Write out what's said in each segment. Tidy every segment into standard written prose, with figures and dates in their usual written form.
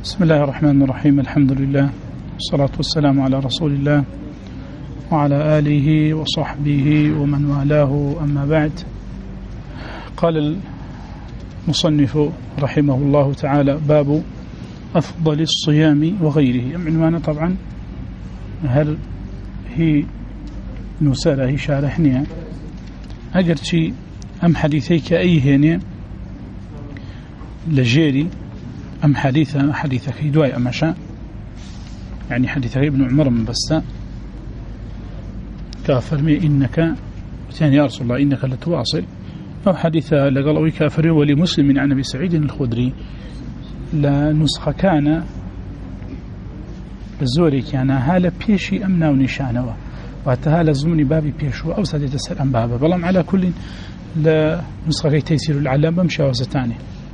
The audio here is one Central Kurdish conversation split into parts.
بسم الله الرحمن الرحيم. الحمد لله والصلاة والسلام على رسول الله وعلى آله وصحبه ومن والاه، أما بعد. قال المصنف رحمه الله تعالى: باب أفضل الصيام وغيره. عنوانه طبعا هل هي نسالة هي شارحني أجرتي أم حديثيك أي هنا لجيري أم حديثك دواي أمشا، يعني حديثك ابن عمر من بسا كافرمي إنك ثاني يا رسول الله إنك لتواصل، أو حديث لقلوي كافر ولمسلم عن أبي سعيد الخدري لنسخة كان الزوري كان هالا بيشي أمنا ونشانوا وهذا زمني بابي بيشو أو سادة السلام بابا بلام على كل لنسخة كي تيسير العلام بمشي وزتاني.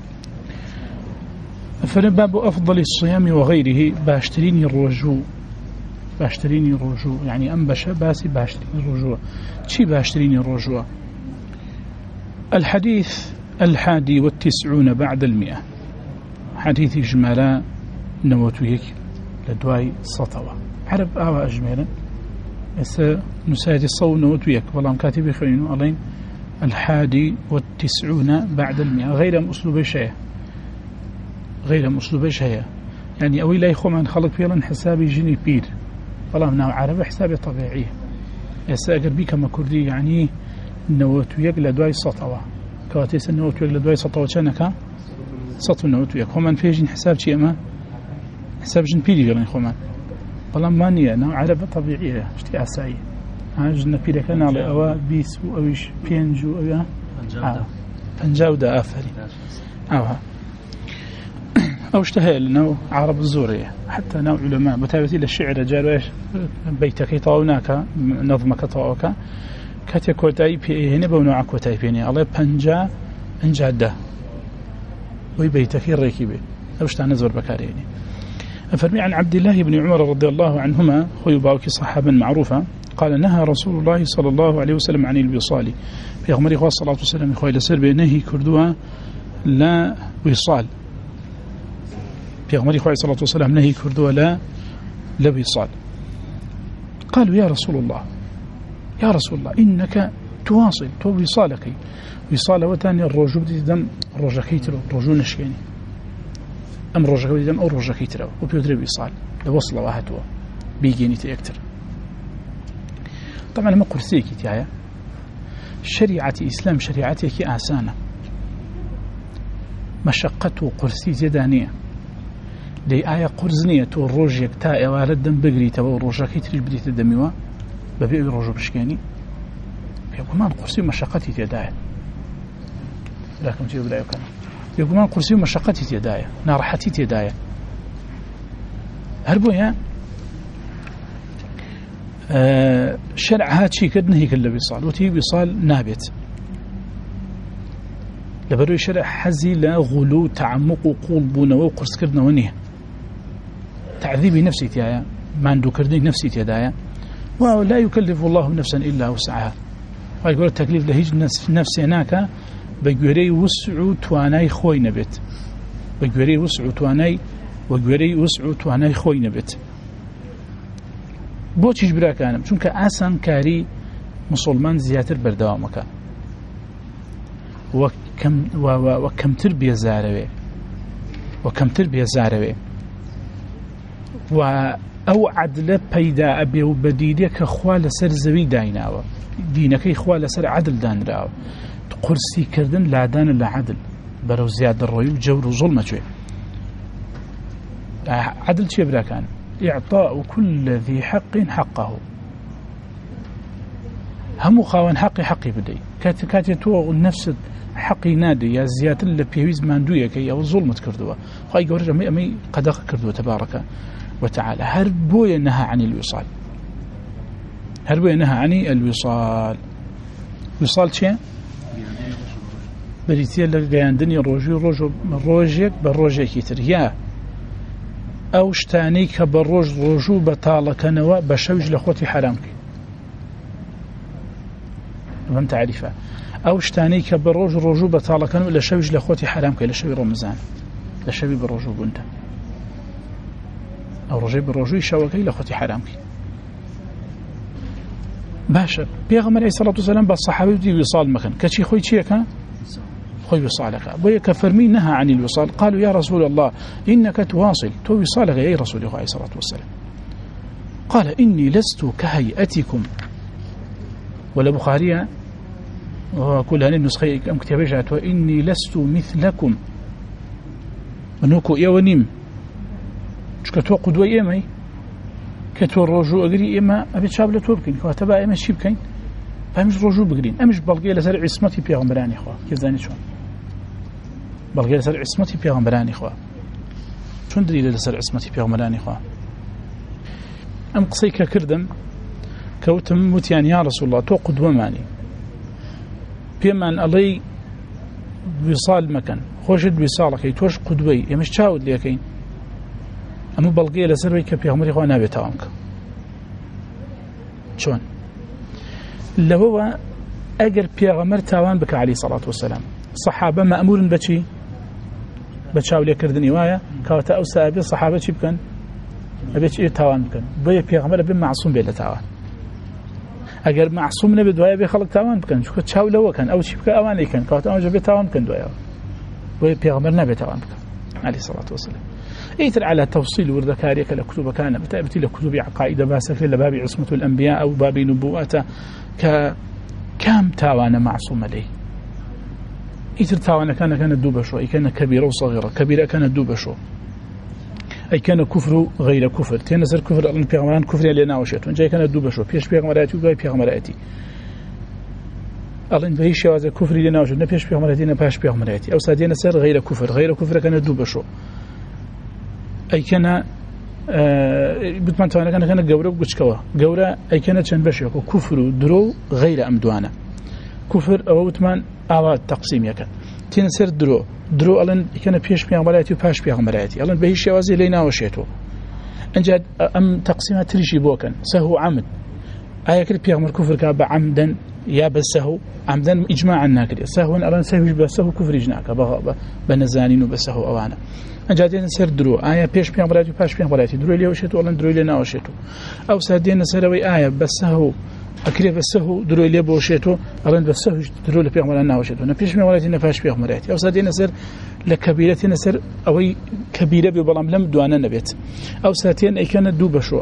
فباب أفضل الصيام وغيره باشتريني الرجوع يعني أنبش باسي باشتريني الرجوع. شي باشتريني الرجوع؟ الحديث 91 بعد 100، حديث إجمالا نوتويك لدواي سطوة عرب آوا أجمالا نساعد الصو نوتويك والله كاتب خينو ألين 91 بعد 100 غير مسلوبة شيء يعني أوي لا يخو من خلق فيلا حسابي جيني بير والله منه عرب حسابي طبيعي يسأقر بيك ما كردي يعني نوتويك لدواي سطوة كواتيس النوتويك لدواي سطوة شانك سطو النوتويك ومن فيجين حساب شيء ما حساب جن بيري فيلا يخو من والله ما نية نوع عرب طبيعية اشتي عسائي جن بيري كان على أوا بيسو أويش بينجو أويا فنجاودة آفري أوها أو اشتهى لنا عرب الزورية حتى نوع علماء بتابتي للشعر جاروا إيش بيتك طاوناك نظمك طاوك كاتي كوتاي بي هنا بونوع كوتاي بيني الله بنجا انجاده وي بيتك الركيبه أوش تنزور بكاريني. فرمي عن عبد الله بن عمر رضي الله عنهما خيباوك صحابا معروفا قال: نهى رسول الله صلى الله عليه وسلم عن الوصال. في أغمري خواه الصلاة والسلام يخوي لسر بينه كردوها لا وصال. في أغمري خواه الصلاة والسلام نهي كردوها لا وصال. قالوا: يا رسول الله إنك تواصل وصالك وصال وتاني الرجو بدي دم رجكيترو رجو نشيني أم رجك بدي دم أو رجكيترو وبيدري وصال لوصل واحدوا بيجيني تأكتر. طبعا ما قرسيك تاعي شريعة إسلام شريعتك آسانة مشقته قرسي زدانية دي آية قرزنية والروجيك تاء والدم بقري تبا الروجكي تريج بدي تدميوا ببيع الروجو بشكاني يقول ما قرسي مشقتي تداية لكن تيجي بلا يكون يقول ما قرسي مشقتي تداية نارحتي تداية هربويا شرع هاتشي كدنه كله بيصال وتي بيصال نابت لبرو شرع حزي لا غلو تعمق وقلبنا وقرس كردنا ونيه تعذيبي نفسي تيايا ما عنده كردني نفسي تيدايا ولا يكلف الله نفسا إلا وسعها. ويقول التكليف لهيج نفسي هناك بجوري وسعو تواناي خوي نبت بجوري وسعو تواناي خوي نبت بۆچیش براکانم چونکە ئاسان کاری مسلمان زیاتر بەردەوامەکە وەکەمتر بێزارەوێ و ئەو عەدلە پەیدا ئەبێ و بەدیدێ کە خوا لەسەر زەوی دایناوە دینەکەی خوا لەسەر عەدل دانراوە قورسیکردن لادانە لە عەدل بەرەو زیادەڕۆیی و جەور و زوڵمە کوێ عەدل چیە براکانم؟ إعطاء كل ذي حق حقه هم خاون حقي بدي كاتي تو النفس حقي نادي يا زيادة اللي بيويز ماندوية كي أو ظلم تكردوا خاي جورج أمي قدق كردوا تبارك وتعالى هربويا نهى عن الوصال وصال شيء بريتيا لقياندني روجيك بالروجيك يتريا أو شتاني كبروج رجو بطالكنوا بشوج لخوتي حرامك من تعرفه أو شتاني كبروج رجو بطالكنوا لشوج لخوتي حرامك لشوي رمضان لشوي بروجو بنت أو رجي بالرجوي شوكي لخوتي حرامك باشا بيغمر عليه الصلاة والسلام بالصحابي بدي وصال مكان كشي خوي تشيكا خوي وصالك بويا كفرمي نهى عن الوصال قالوا يا رسول الله إنك تواصل تو وصالك يا رسول الله عليه الصلاة والسلام قال إني لست كهيئتكم ولا بخارية وكل هذه النسخة أم كتابة جاءت وإني لست مثلكم ونوكو يا ونيم شكتوا قدوة إيماي كتوا الرجوع أجري إما أبي شابلة توبكين كواتبا إما شيبكين فمش رجوع بقرين أمش بلغي لسر عصمتي بيغمبراني إخوة كيف زاني شون بلغي لسر عصمتي بيغمبراني إخوة شون دليل لسر عصمتي بيغمبراني إخوة أم قصيك كردم كوتم متيان يا رسول الله تو قدوة ماني بيمان علي وصال مكان خوشد وصالك توش قدوي يمش تشاود ليكين أما بلغي لسر ويك بيغمبري إخوة نابي تاوانك شون اللي هو أجر بيغمر تاوان بك عليه الصلاة والسلام صحابة مأمور بشي بتشاول كردني وايا كاوتا أو سابي صحابة شي بكن أبيش إيه تاوان بكن بيا بيغمر بين معصوم بيلا تاوان أجر معصوم نبي دوايا بيخلق تاوان بكن شو تشاول هو كان أو شي بك أواني كان كاوتا أو جبي تاوان بكن دوايا بيا بيغمر نبي تاوان بكن عليه الصلاة والسلام يتر على تفصيل وذكاريك لكتب كان بتأتي لكتب عقائد باسك لباب عصمة الأنبياء أو باب نبوءته كام تاوانا معصوم عليه يتر تاوانا كان دوبشو أي كان كبيرة وصغيرة كبيرة كانت دوبشو أي كان كفر غير كفر تنزل كفر الله بيغمران كفر لنا وشيت وجاي كانت دوبشو بيش بيغمراتي وجاي بيغمراتي الله بيش يواز كفر لنا وشيت نبيش بيغمراتي نباش بيغمراتي أو سادين سر غير كفر كانت دوبشو أي كان بتمان توانا كان جورا بقشكوا جورا أي كانت شن بشيكو كفر درو غير أمدوانا كفر أو بتمان أواد تقسيم يكن تنسر درو ألن كان بيش بيعملاتي وباش بيعملاتي ألن بهيش يوازي لينا وشيتو أنجد أم تقسيمات تريشي بوكن سهو عمد أي كل بيعمل كفر كاب عمدا يا بسهو عمدا إجماعا ناكل سهو ألن سهوش بسهو كفر إجناك بنزانين وبسهو أوانا أنجادين سر درو آية بيش بيعملاتي وباش بيعملاتي درو ليه وشيتو ألن درو لينا وشيتو أو سادين سروي آية بسهو أكلي بسهو درو ليه بوشيتو ألن بسهو درو لبيعملنا وشيتو نبيش بيعملاتي نفاش بيعملاتي أو سادين سر لكبيرة نسر أوي كبيرة ببلام لم دوانا نبيت أو ساتين أي كانت دوبشو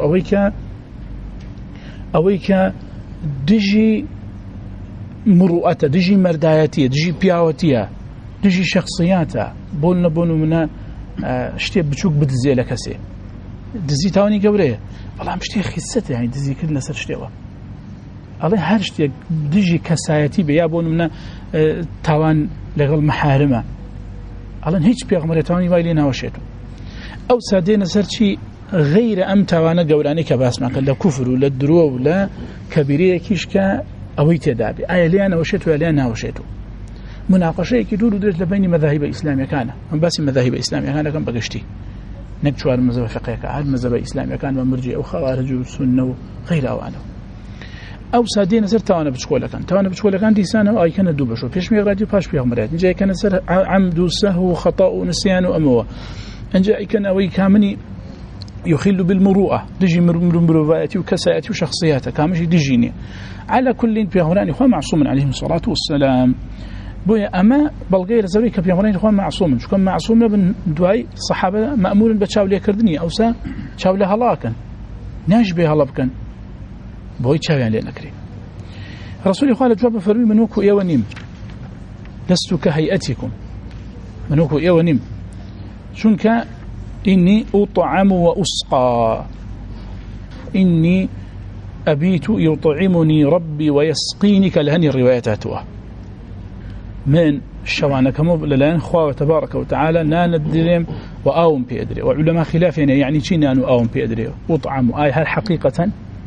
أوي ك دجي مروءته دجي مرداياتية دجي بياوتية دجي شخصياته بولنا منا شتي بتشوك بدزي لكسي دزي تاوني قبريه والله مشتي خسته يعني دزي كل نسر شتيوا الله هرشتي دجي كسايتي بيا بون منا تاوان لغل محارمه الله هيك بيغمر تاوني وايلينا وشيتو او سادين سرشي غير ام تاوانا قوراني كباس ما كلا كفر ولا درو ولا كبيريه كيشكا اوي تدابي اي لينا وشيتو لينا وشيتو مناقشه كي دورو درت بين مذاهب اسلاميه كان من بس مذاهب اسلاميه كان كم بقشتي نكشوار مذهب فقهي كان مذهب اسلامي كان مرجئ او خوارج وسنه وغير اوانه او سادين سر تاوانا بتشكوله كان ديسانه اي كان دوبشو فيش ميغرادي باش بيغمرات جاي كان سر عمد وسهو وخطا ونسيان واموه ان جاي كان اوي كامني يخل بالمروءه دجي مروءاتي وكساياتي وشخصياته كامشي دجيني على كل بيغمران اخوان معصوم عليهم الصلاه والسلام بويا اما بلغير زوي كبيغمران اخوان معصوم شو كان معصوم بن دواي الصحابه مامور بتشاولي كردني او سا تشاولي هلاكن ناشبه هلبكن بوي تشاويان لنكري رسول الله جواب فرمي منوكو اي ونيم لست كهيئتكم منوكو اي ونيم شنك إني أطعم وأسقى إني أبيت يطعمني ربي ويسقيني كالهني الرواياتها من الشوانة كمبللان خواه تبارك وتعالى نان الدريم وآوم بيدري وعلماء خلافين يعني شي نانو آوم بيدري أطعم آي هل حقيقة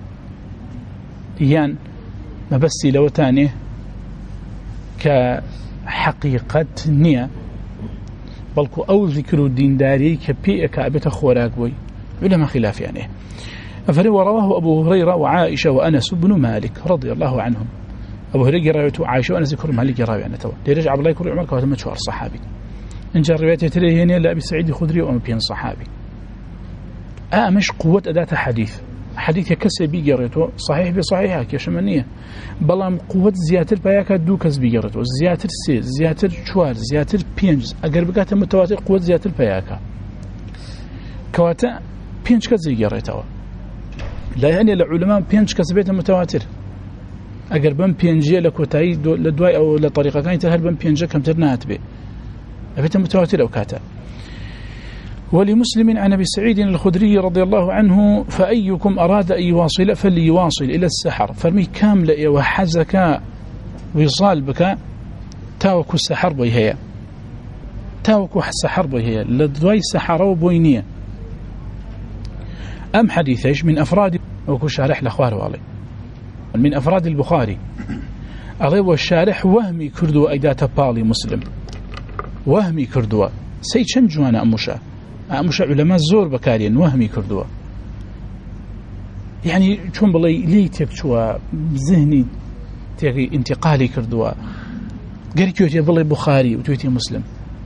يان ما بس لو تاني كحقيقة نية بلكو أو ذكر الدين داري كبيئك أبت خوراك بوي علماء خلاف يعني ورواه أبو هريرة وعائشة وأنس بن مالك رضي الله عنهم أبو هريرة روايته عائشة وأنس ذكر مالك راوي عنه توا ليرجع عبد الله يكون عمر كهذا مشهور صحابي إن جاء روايته تريه هنا لأبي سعيد الخدري وأم بين صحابي مش قوة أداة حديث كسي بيجرته صحيح بصحيحه كشمنية بلام قوة زياتر بياك دو كس بيجرته زياتر سي زياتر شوار زياتر بينج أجر بقات متواتر قوة زياتر بياك كواتا بينج كس بيجرته لا يعني العلماء بينج كس بيت متواتر أجر بن بينجي لكوتاي لدواي أو لطريقة كانت هل بن بينج كم ترنات به بيت متواتر أو كاتا. ولمسلم عن أبي سعيد الخدري رضي الله عنه فأيكم أراد أن يواصل فليواصل إلى السحر فرمي كامل وحزك وصال بك تاوك السحر بيهيا تاوك السحر بيهيا لدواي السحر وبوينية أم حديثيش من أفراد وكو شارح لأخواره علي من أفراد البخاري علي والشارح وهمي كردوا أيدات بالي مسلم وهمي كردوا سيشن جوانا أمشا علماء زور بكاريا وهمي كردوا يعني شون بالله لي تكشوا ذهني تيجي انتقالي كردوا قال كيوتي بالله بخاري وتويتي مسلم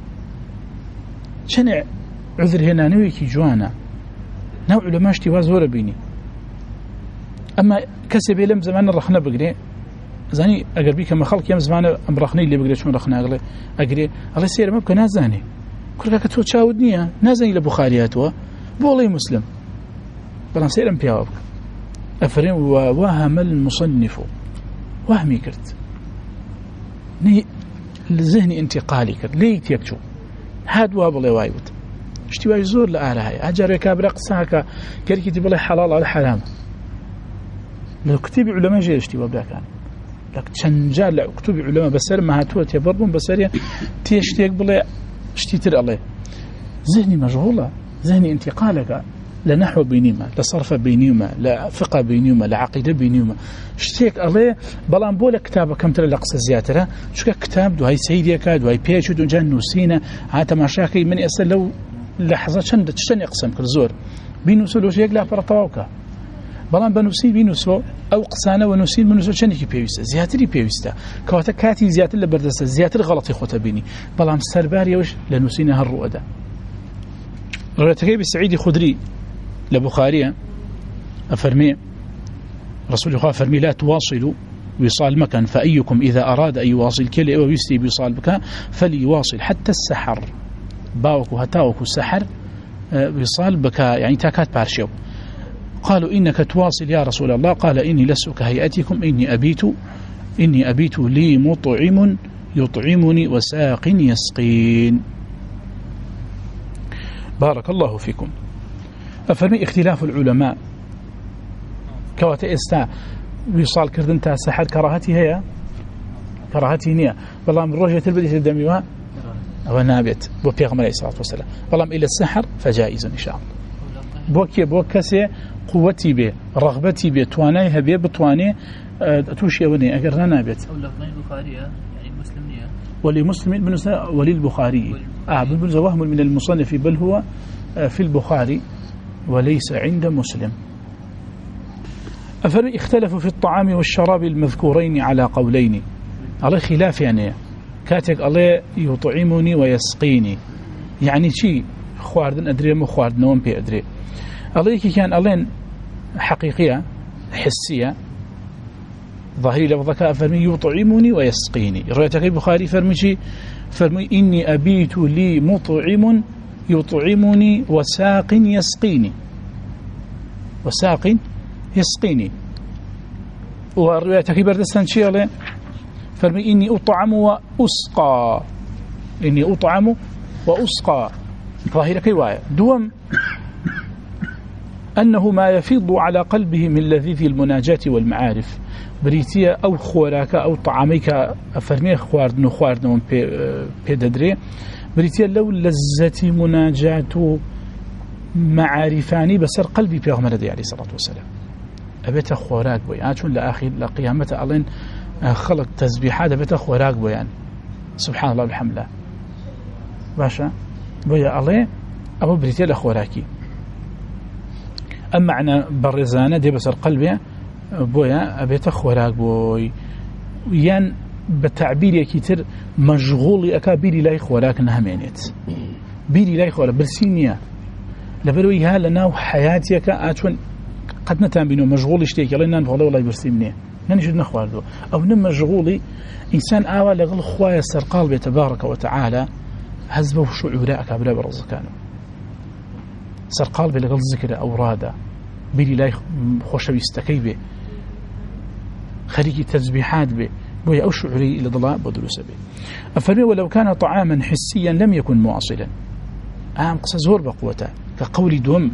شنع عذر هنا نويكي جوانا نوع علماء اشتوا زور بيني أما كسبي لم زمان رخنا بقري زاني أقر بيك ما خلق يم زمان أمرخني اللي بقري شون رخنا أقري الله سير ما بك نازاني كل كتو تشاودني نازني لبخارياتها بولي مسلم بلان سير بياوك أفرين ووهم المصنف وهمي كرت ني الذهني انتقالي كرت ليت يكتو هاد وابلي وايد اشتواي زور لآلهاي أجر كابرق ساكا كريكي تبلي حلال على حرام لو كتب علماء جاي اشتوا بدا كان لك تشنجال كتب علماء بسر ما هاتوا تبربون بسريا تيشتيك بلي اشتيتر الله ذهني مشغولة ذهني انتقالك لنحو بينيما لصرف بينيما لفقه بينيما لعقيدة بينيما اشتيك الله بلان بولا كتابة كم ترى لقصة زياترة شو كتاب دو هاي سيديكا دو هاي بيش دو جان نوسينا هاتا مشاكل من يسأل لو لحظة شن يقسم كل زور بينوسو لوش يقلع فرطواوكا بلان بنوسين بينوسو أو قسانة ونوسين بنوسو شنكي بيوستا زياتري بيوستا كواتا كاتي زياتر لبردستا زياتر غلطي خوتا بيني بلان سرباري وش لنوسين هالرؤدا روايتكي بالسعيد خدري لبخارية أفرمي رسول الله فرمي لا تواصلوا وصال مكان فأيكم إذا أراد أن يواصل كلي أو يستي بوصال مكان فليواصل حتى السحر باوك وهتاوك السحر وصال بكا يعني تاكات بارشيو قالوا إنك تواصل يا رسول الله قال إني لست كهيئتكم إني أبيت لي مطعم يطعمني وساق يسقين بارك الله فيكم. أفرمي اختلاف العلماء كواتا استا وصال كردنتا سحر كراهتي هي كراهتي نية والله من روجة البدية الدميوها أو نابت بوبيغم عليه الصلاة والسلام والله إلى السحر فجائز إن شاء الله بوكسي قوتي به رغبتي به توانيها به بتواني توشي وني أقرنا نابت يعني مسلمية ولمسلم وللبخاري بل وهم من المصنف بل هو في البخاري وليس عند مسلم. أفرمي اختلفوا في الطعام والشراب المذكورين على قولين على خلاف يعني كاتك الله يطعمني ويسقيني يعني شيء خواردن أدري مو خواردن نوم بي أدري الله كان الله حقيقية حسية ظاهري لفظك أفرمي يطعمني ويسقيني روايتك البخاري فرمي إني أبيت لي مطعم يطعمني وساق يسقيني وساق يسقيني وروايتك بردستان شيئا فرمي إني أطعم وأسقى إني أطعم وأسقى ظاهرك رواية دوم أنه ما يفيض على قلبه من لذيذ المناجاة والمعارف بريتيا أو خوراك أو طعاميك أفرمي خواردن بيددري بريتيا لو لذة مناجاة معارفاني بسر قلبي بيغمر دي عليه الصلاة والسلام أبيت خوراك بوي أتون لآخر لقيامة ألين خلق تسبيحات أبيت خوراك بوي يعني سبحان الله والحمد لله باشا بوي الله أبو بريتيا لخوراكي أما عنا برزانة دي بسر قلبي بويا أبيت خوراك بوي يان بتعبير يكتر مشغول أكا بيري لاي خوراك نهمينيت بيري لاي خوراك برسينيا لبروي ها لنا حياتك أتون قد نتامبينو مشغول اشتيك يلا نان والله والله يبرسي مني ننجد نخواردو أو نم مشغولي إنسان آوى لغل خوايا سرقال بتبارك وتعالى حزبه شعوراء كابلا برزقانه سرقال بلغل ذكر أورادا بيلي لا خوش بيستكي به خريجي تسبيحات به بويا أو شعوري إلى ضلاء بدروس به أفرمي ولو كان طعاما حسيا لم يكن مواصلا قصة زور بقوته كقول دوم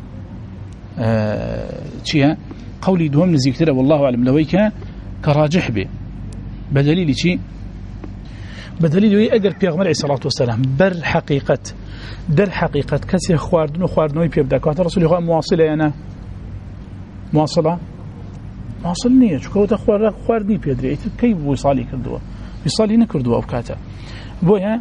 قولي دوم نزيكتره والله أعلم لويك كراجح به بدليل شيء بدليل أجر بيغمر عليه الصلاة والسلام بر حقيقة در حقيقة كسي خواردنو بيبدأ رسول الله مواصلة أنا مواصلة مواصلنية شو كوتا خواردني بيدري كيف وصالي كردوا وصالي نكردوا أوكاتا بويا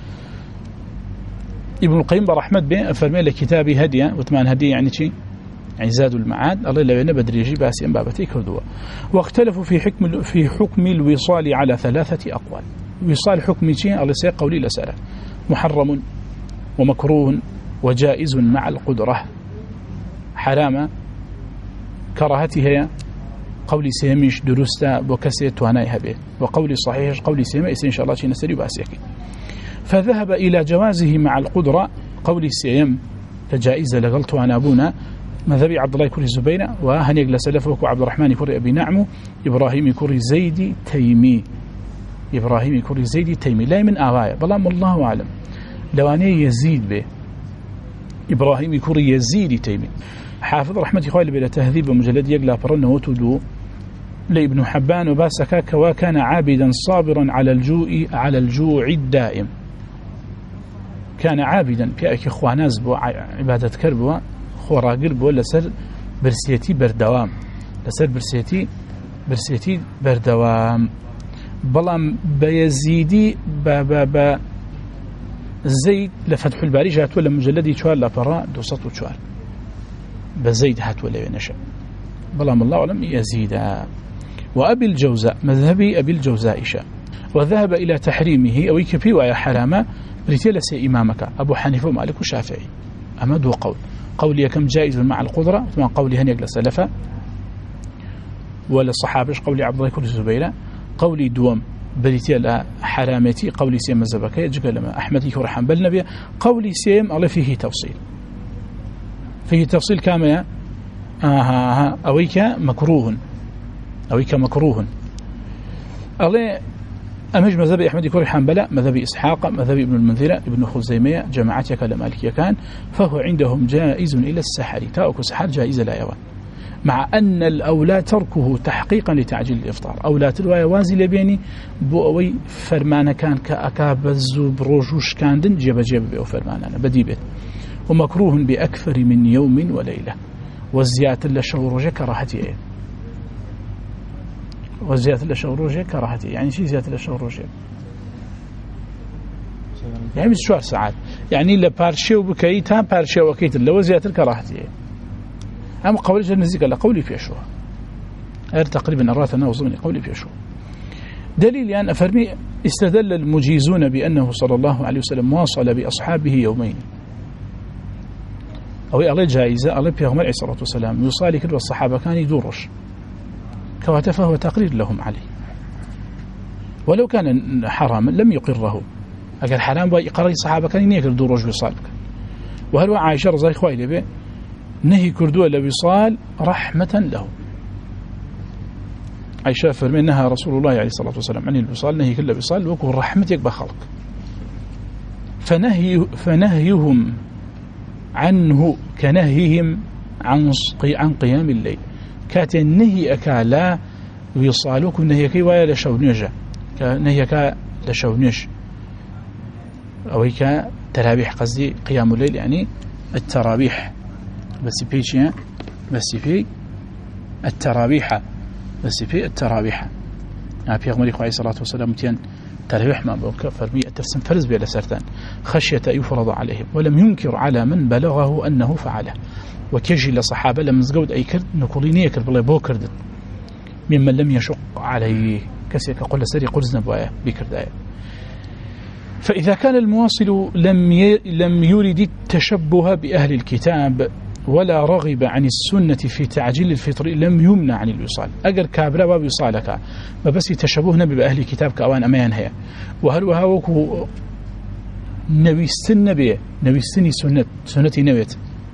ابن القيم برحمة به فرمي لكتابي هدية وثمان هدية يعني شيء يعني زاد المعاد الله لا ينبى دريجي باسي بابتي كردوا واختلفوا في حكم الوصال على 3 أقوال وصال حكم شيء الله سيق قولي لسأله محرم ومكروه وجائز مع القدرة حرام كراهتها قولي سيمش درستا بكسيت وانايها به وقولي صحيح قولي سيمش إن شاء الله شيء نسري باسيكي فذهب إلى جوازه مع القدرة قولي سيم كجائزة لغلط وانا أبونا مذهبي عبد الله كوري الزبير وهنيق لسلفه عبد الرحمن كوري أبي نعم إبراهيم كوري زيدي تيمي إبراهيم كوري زيدي تيمي لا من آغاية بلام الله أعلم لو أنا يزيد به إبراهيم كوري يزيدي تيمي حافظ رحمة خوالي بلا تهذيب ومجلد يقلى فرنه وتدو لابن حبان وباسكاك وكان عابدا صابرا على الجوع الدائم كان عابدا كأك إخواناز بو عبادة كربوا خوراقل بو لسر برسيتي بردوام لسر برسيتي بردوام بلام بيزيدي زيد لفتح الباري جات ولا مجلدي شوار لابرا 204 بزيد هات ولا ينشأ بلام الله أعلم يزيد وأبي الجوزاء مذهبي أبي الجوزاء شاء وذهب إلى تحريمه أو يكفي ويا حرامة رتلس إمامك أبو حنيفة ومالك والشافعي أما دو قولي كم جائز مع القدرة ثم قولي هنيق لسلفة ولا صحابش قولي عبد الله كل الزبيرة قولي دوم بريتيل حرامتي قولي سيم الزبكية جقل لما أحمد يكور حنبل نبي قولي سيم الله فيه تفصيل كامية أويك مكروه الله أمج مذهب أحمد يكور حنبل مذهب إسحاق مذهب ابن المنذرة ابن خزيمية جماعتك كالمالكية كان فهو عندهم جائز إلى السحر تأكل سحر جائز لا يوان مع أن الأولى تركه تحقيقا لتعجيل الإفطار أولى الرواية وازي لبيني بوأوي فرمانا كان كأكاب الزوب روجوش كاندن جيب بأو فرمانا بديبت ومكروه بأكثر من يوم وليلة والزيادة للشهروجة كراهتي والزيادة للشهروجة كراهتي يعني شيء زيادة للشهروجة يعني شوار ساعات يعني لبارشي وبكي تام بارشي وكيت لو زيادة الكراهتي أما قولي جنزيك لا قولي في أشوه تقريبا أراتنا وصمني قولي في أشوه دليل أن أفرمي استدل المجيزون بأنه صلى الله عليه وسلم واصل بأصحابه يومين أو الله جائزة الله بيغمر عليه الصلاة والسلام يصالي كل الصحابة كان يدورش كواتفه وتقرير لهم عليه ولو كان حراما لم يقره أقل حرام ويقرر الصحابة كان ينكر دورش بصالك وهل عائشة رضي الله عنها نهي كردوه لوصال رحمة له عائشة فرمي نهى رسول الله عليه الصلاة والسلام عن الوصال نهي كل وصال وكو رحمتك بخلق فنهيهم عنه كنهيهم عن قيام الليل كات النهي أكالا وصالك نهي كي ويا لشونجة نهي كا لشونج أو هيك ترابيح قصدي قيام الليل يعني الترابيح بس في الترابيح يعني في غمريك عليه الصلاة والسلام متين ترابيح ما بوك فرمي التفسم فرز بلا سرتان خشية يفرض عليهم ولم ينكر على من بلغه أنه فعله وكيجي لصحابة لم زقود أي كرد نقوليني كرد بالله بو كرد ممن لم يشق عليه كسيك قل سري قرزنا بوايا بكرد آية فإذا كان المواصل لم يرد التشبه بأهل الكتاب ولا رغب عن السنة في تعجيل الفطر لم يمنع عن الوصال. أجر كابلا ووصالك ما بس تشبهنا بأهل الكتاب كأوان أمان هي وهل وهاوكو نبي السنة به نبي السني سنة نبيت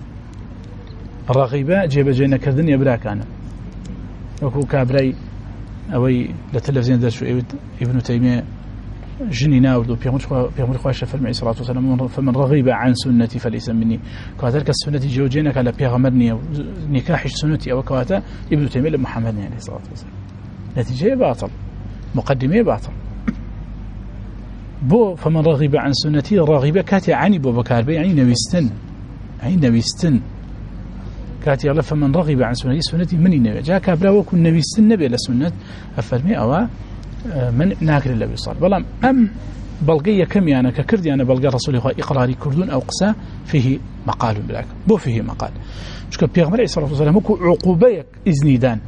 رغبة جيب جينا كردن يبراك أنا وكو كابراي أوي لتلفزيون درس ابن تيمية جني ناورد بيغمر خواه شفر معي صلاة والسلام فمن رغب عن سنتي فليس مني كواترك السنة جوجينك على بيغمرني نكاحش سنتي أو كواتا ابن تيمية لمحمد عليه الصلاة والسلام نتيجة باطل مقدمة باطل بو فمن رغب عن سنتي راغبة كاتي عني بو بكاربي يعني نبيستن كاتي الله فمن رغب عن سنتي مني نبي جاء كابلا وكن نبيستن نبي لسنة أفرمي أو من ناكر الله بيصال بلام أم بلغية كم يعني ككردي أنا بلغ رسول الله إقراري كردون أو قسا فيه مقال بلاك بو فيه مقال شكرا بيغمر عليه الصلاة والسلام وكو عقوبيك إذنيدان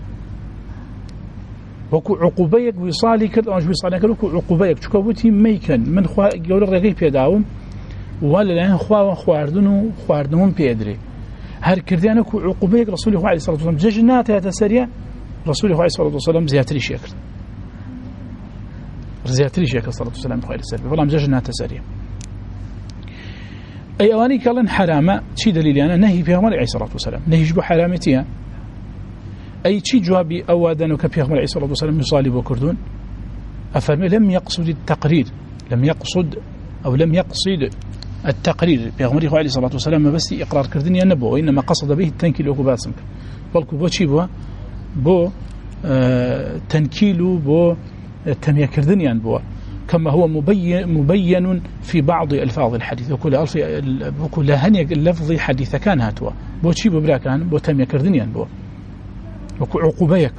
وكو عقوبيك وصالي كرد أو وصالي كرد وكو عقوبيك شكوتي ميكن من خوا جول الرغيب بيداوم ولا لأن خوا خواردنون بيدري هر كردي أنا كو عقوبيك رسول الله عليه الصلاة والسلام ججنات يتسريع رسول الله عليه الصلاة والسلام زيادة شكر زيادة شكر صلى الله عليه وسلم بخير السلبي والله ججنات سريع أي أواني كلن حرامة شي دليل أنا نهي فيها عليه الصلاة والسلام نهي جبو حرامتها أي شيء جوابي أوادن وكبيغمر عليه الصلاة والسلام يصالب وكردون أفرمي لم يقصد التقرير لم يقصد التقرير بيغمر عليه الصلاة والسلام ما بس إقرار كردن ينبو وإنما قصد به التنكيل وكباسمك بلكو بو شي بو تنكيل بو تمية كردن ينبو كما هو مبين في بعض ألفاظ الحديث وكل هنية اللفظ حديث كان هاتوا بو شي بو كان بو تمية كردن ينبو وعقوبيك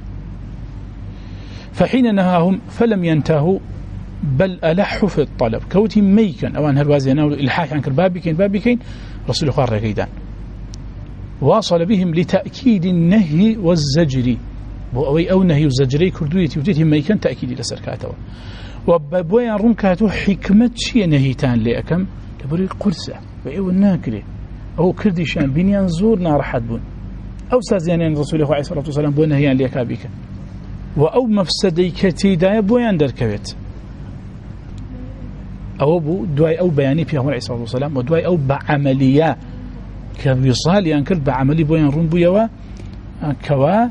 فحين نهاهم فلم ينتهوا بل ألحوا في الطلب كوتي ميكن أوان هالوازينا الحاح عن بابكين رسول الله الرقيدان واصل بهم لتأكيد النهي والزجر أو نهي والزجري كردويتي وتيتهم ميكن تأكيد لسركاته وبابوين رنكاته حكمة شيء نهيتان لأكم لبري قرصة وإيو الناكري أو كردشان بنيان زور نار حدبون أو سازيانين رسول الله عليه الصلاة والسلام بو نهيان ليكابيك وأو مفسدي كتيدا بويان دركبت أو بو دواي أو بياني في عليه الصلاة والسلام ودواي أو بعملية كوصال ينكر بعملي بويان رون بويوا كوا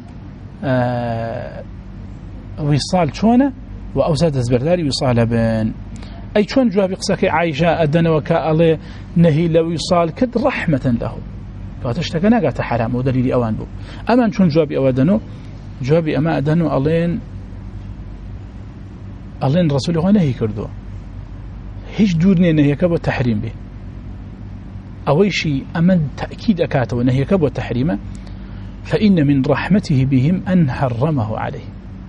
وصال شونه وأوساد الزبرداري وصال بين أي شون جواب قسك عايشة أدنى وكأله نهي لو يصال كد رحمة له فاتشتكى ناقة حرام ودليل أوان بو أما شون جوابي أودنو جوابي أما أدنو ألين رسول الله نهي كردو هيش دورني نهي كبو التحريم به أول شيء أمن تأكيد أكاته نهي كبو التحريم فإن من رحمته بهم أن حرمه عليه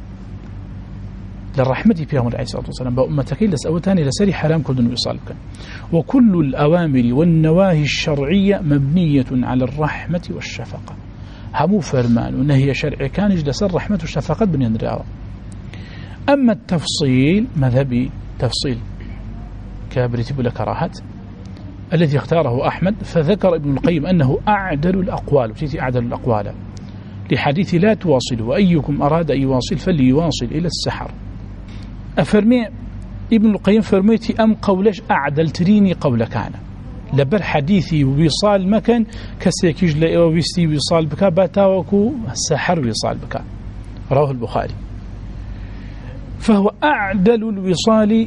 للرحمة فيهم عليه الصلاة والسلام بأمتك لسأوتاني لسري حرام كل يصالك وكل الأوامر والنواهي الشرعية مبنية على الرحمة والشفقة همو فرمان ونهي شرع كان جلس الرحمة والشفقة بن يندرعه أما التفصيل مذهبي تفصيل كبرتب لكراهات الذي اختاره أحمد فذكر ابن القيم أنه أعدل الأقوال وتيتي أعدل الأقوال لحديث لا تواصل وأيكم أراد أن يواصل فليواصل إلى السحر أفرمي ابن القيم فرميتي أم قولش أعدلتريني قول كان لبر حديثي ووصال مكان كسيكيج لأويستي وصال بك باتاوكو السحر وصال بك رواه البخاري فهو أعدل الوصال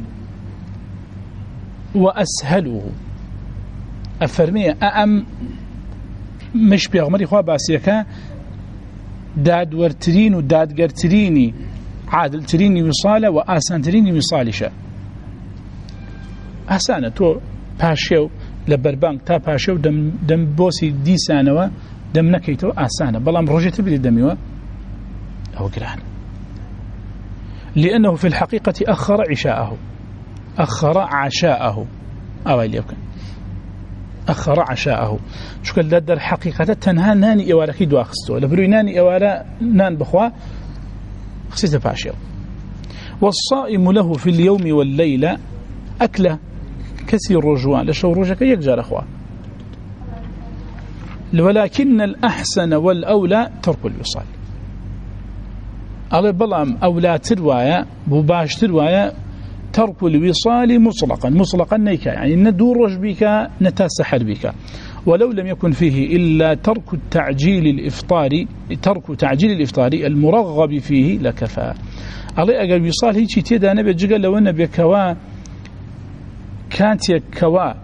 وأسهله أفرمي أم مش بيغمري خواه باسيكا داد ورترين وداد قرتريني عادل تريني وصاله وآسان تريني وصالشة آسانة تو باشيو لبربانك تا باشيو دم بوسي دي سانوا دم نكيتو آسانة بلام رجت بدي دميوا أو قران لأنه في الحقيقة أخر عشاءه أو اللي يمكن أخر عشاءه شو كل لدى الحقيقة تنها ناني إوارا كي دو أخستو لبروي ناني إوارا نان بخوا خسيت باشيو والصائم له في اليوم والليلة أكله كسي الرجوان لشو رجك يكجار أخوة، ولكن الأحسن والأولى ترك الوصال. على بلام أولى ترواية مباش ترواية ترك الوصال مطلقا نيكا، يعني ندور بك نتسحر بك، ولو لم يكن فيه إلا ترك تعجيل الإفطار المرغب فيه لكفى. على أقل وصال هيك تيدا نبي جقل لو أن بكوا كانت يكوا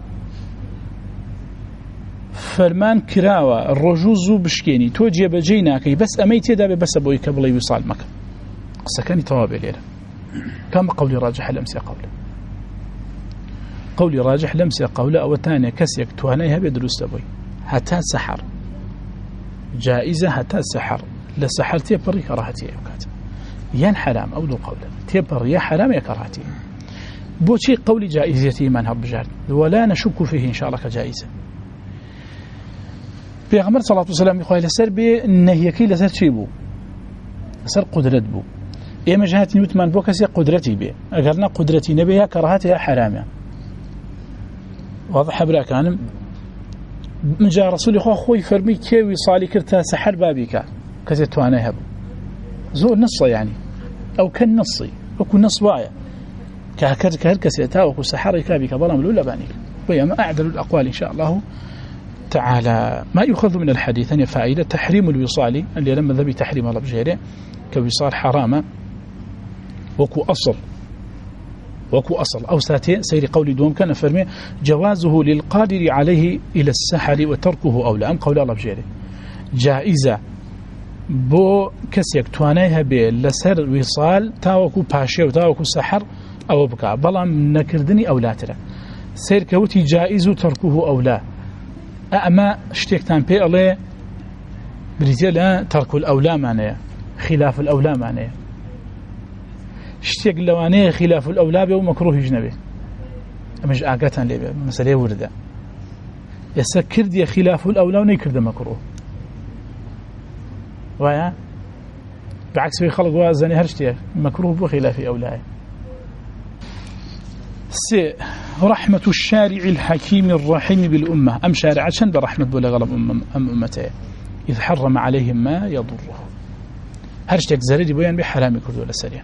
فرمان كراوة الرجوز بشكيني توجي بجيناكي بس أمي تيدا بس أبوي كبلي وصال مكة سكاني توابي ليلة. كما قولي راجح لمسي قولي راجح لمسي قوله أو تاني كسيك توانيها بيدروس أبوي حتى سحر جائزة حتى سحر لسحر تيبر كراهتي يوكات ين حرام أو دو قوله تيبر يا حرام يا كراهتي بوشي قولي جائزتي من هربجار ولا نشك فيه إن شاء الله كجائزة. بيغمر صلى الله عليه وسلم يقول لسر بنهيكي لسر شيبو لسر قدرت بو إما جهات نيوتمان بوكسي قدرتي بي أقلنا قدرتي نبيها كراهتها حرامة. واضح برا كان من جاء رسولي خوي فرمي كيوي صالي كرتا سحر بابيكا كزي تواني هبو زو نص يعني أو كان نصي وكو نص وايا كهركسي أتاوكو سحر كابيكا ظلام الأولى بانيك. ويما أعدل الأقوال إن شاء الله تعالى. ما يؤخذ من الحديث أن فائدة تحريم الوصال اللي لما ذبي تحريم الله بجيره كوصال حرامة وكو أصل أو ساتين سير قول دوم كان فرمي جوازه للقادر عليه إلى السحر وتركه أولى. أم قول الله بجيره جائزة بو كسيك توانيها بي لسر وصال تاوكو باشي وتاوكو سحر أو بكا بلام نكردني أولاتنا سير كوتي جائز تركه أولى. أما اشتكتان بي الله بريتيلا ترك الأولى معناه خلاف الأولى معناه اشتك لوانيه خلاف الأولى به ومكروه يجنبه مش آقاتان ليه مسألة وردة يسكر دي خلاف الأولى ونيكر دي مكروه ويا بعكس في خلق وازني هرشتي مكروه بخلاف أولى. رحمة الشارع الحكيم الرحيم بالأمة. أم شارع عشان برحمة بولا غلب أم أمته إذ حرم عليهم ما يضره هرشتك زريدي بيان بحرام كردو لسريع.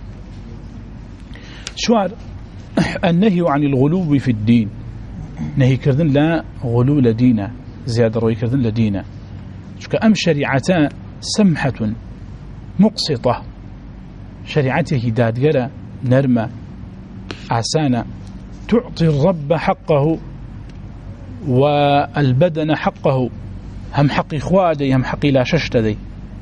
شوار النهي عن الغلو في الدين نهي كردن لا غلو لدينا زيادة روي كردن لدينا شكا أم شريعتا سمحة مقسطة شريعته دادقرة نرمة عسانة تعطي الرب حقه والبدن حقه هم حق إخوادي هم حق لا ششتدي.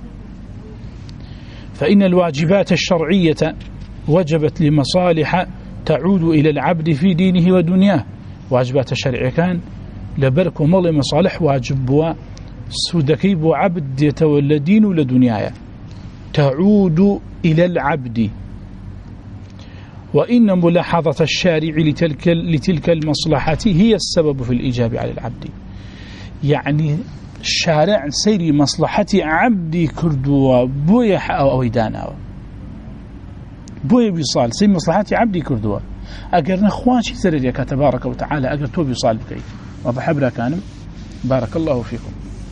فإن الواجبات الشرعية وجبت لمصالح تعود إلى العبد في دينه ودنياه. واجبات الشرعية كان لبرك ومال مصالح واجب سودكيب عبد يتولى دين لدنياه تعود إلى العبد. وإن ملاحظة الشارع لتلك المصلحة هي السبب في الإيجاب على العبد. يعني الشارع سيري مصلحة عبدي كردوا بويا أو إدانا بويا بيصال سيري مصلحة عبدي كردوا أقرنا خوانشي سريريك تبارك وتعالى أقر تو بيصال بكي. واضح برا كانم بارك الله فيكم.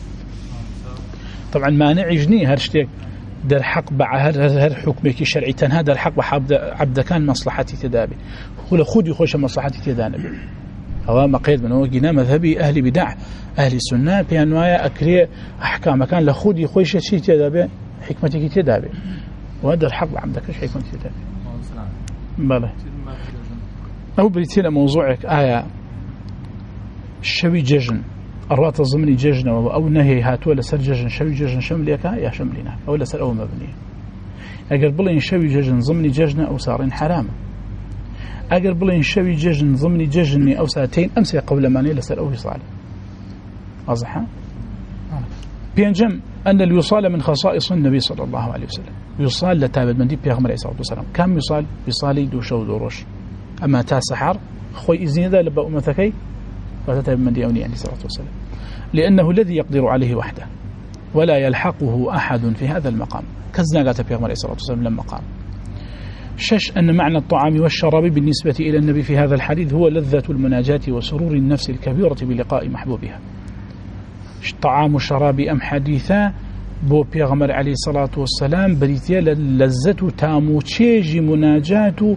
طبعا ما نعجني هرشتك در حق هر حكمك الشرعي تنها در حق عبد كان مصلحتي تدابي ولا خود يخش مصلحتي تدانبي أو ما قيد من هو جنا مذهبي أهل بدع أهل السنة بأنواع أكري أحكام كان لخود يخش شيء تدابي حكمتك تدابي وهذا الحق عبدك إيش حكمتك تدابي. بله أو بريتينا موضوعك آية شوي ججن أروات الضمني ججن أو نهي هات ولا سر ججن شوي ججن شمليك يا شملنا أو لا سر أو مبني. أجر بلين شوي ججن ضمني ججن أو صارين حرام. أجر بلين شوي ججن ضمني ججني أو ساعتين أمس قبل ما نيل سر أو يصال. أصحى. بينجم أن الوصال من خصائص النبي صلى الله عليه وسلم. يصال لتابد من دي بيغمر عليه الصلاة والسلام. كم يصال؟ يصالي دو شو دوروش. أما تاسحر خوي إذن ذا لبأ أمتكي فتتابد من دي أوني عليه الصلاة والسلام. لأنه الذي يقدر عليه وحده ولا يلحقه أحد في هذا المقام. كزنا قالت بيغمر عليه الصلاة والسلام لما قام. 6 أن معنى الطعام والشراب بالنسبة إلى النبي في هذا الحديث هو لذة المناجاة وسرور النفس الكبيرة بلقاء محبوبها. طعام والشراب أم حديثا بو بيغمر عليه الصلاة والسلام بريتيا لذة تامو تشيجي مناجاة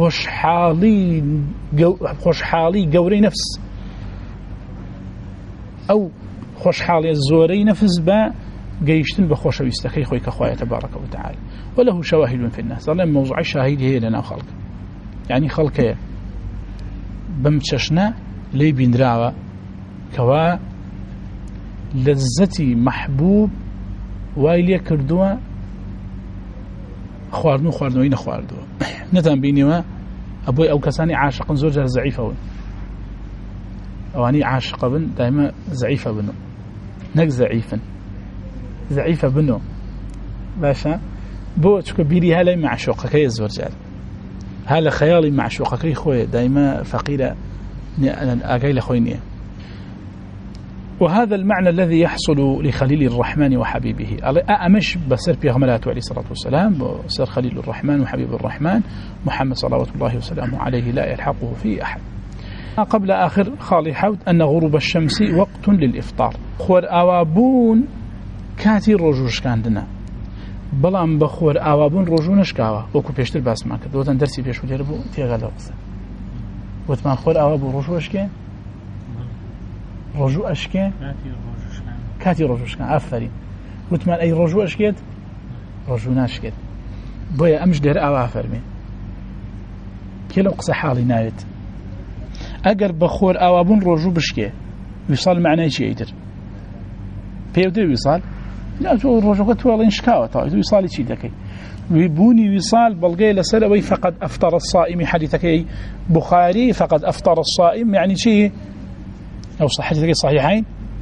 خوشحالي قوري نفس أو خوشحالي الزوري نفس با قيشتن بخوش ويستخي خويك أخويا تبارك وتعالى. وله شواهد في الناس. ظل موضوع الشاهد هي لنا خلق يعني خلق بمتششنا لي بندراوة كوا لذتي محبوب وايليا كردوا خواردنوين خواردوا نتان بينيوا أبوي أو كساني عاشق زوجها زعيفة أواني عاشق بن دائما زعيفة بنو نك زعيفة بنو باشا بو تكبيري هلا معشوقك يا زوجال هلا خيالي معشوقك خويا دائما فقيرة أنا أقيل خويني. وهذا المعنى الذي يحصل لخليل الرحمن وحبيبه أمش بسر بيغملاته عليه الصلاة والسلام بسر خليل الرحمن وحبيب الرحمن محمد صلوات الله وسلامه عليه لا يلحقه في أحد. قبل آخر خالي حوت أن غروب الشمس وقت للإفطار خور آوابون كاتي رجوش كاندنا بلام بخور آوابون رجونش كاوا وكو بيشتر باس ما كد وتن درسي بيشو جربو تيغالا قصة وتمان خور آوابون رجوش كان رجو أشكي كاتي رجوش كان أفرين وتمان أي رجو أشكيت رجو ناشكيت بويا أمش دير أوا فرمي كيلو قصة حالي نايت أجر بخور آوابون رجو بشكي وصال معناه شيء يدر بيودي وصال لا تو رجو كتوالين شكاوة طيب وصالي شيء ذكي ويبوني وصال بلغي لسلوي فقد أفطر الصائم حديثك بخاري فقد أفطر الصائم يعني شيء أو صحتك صحيحين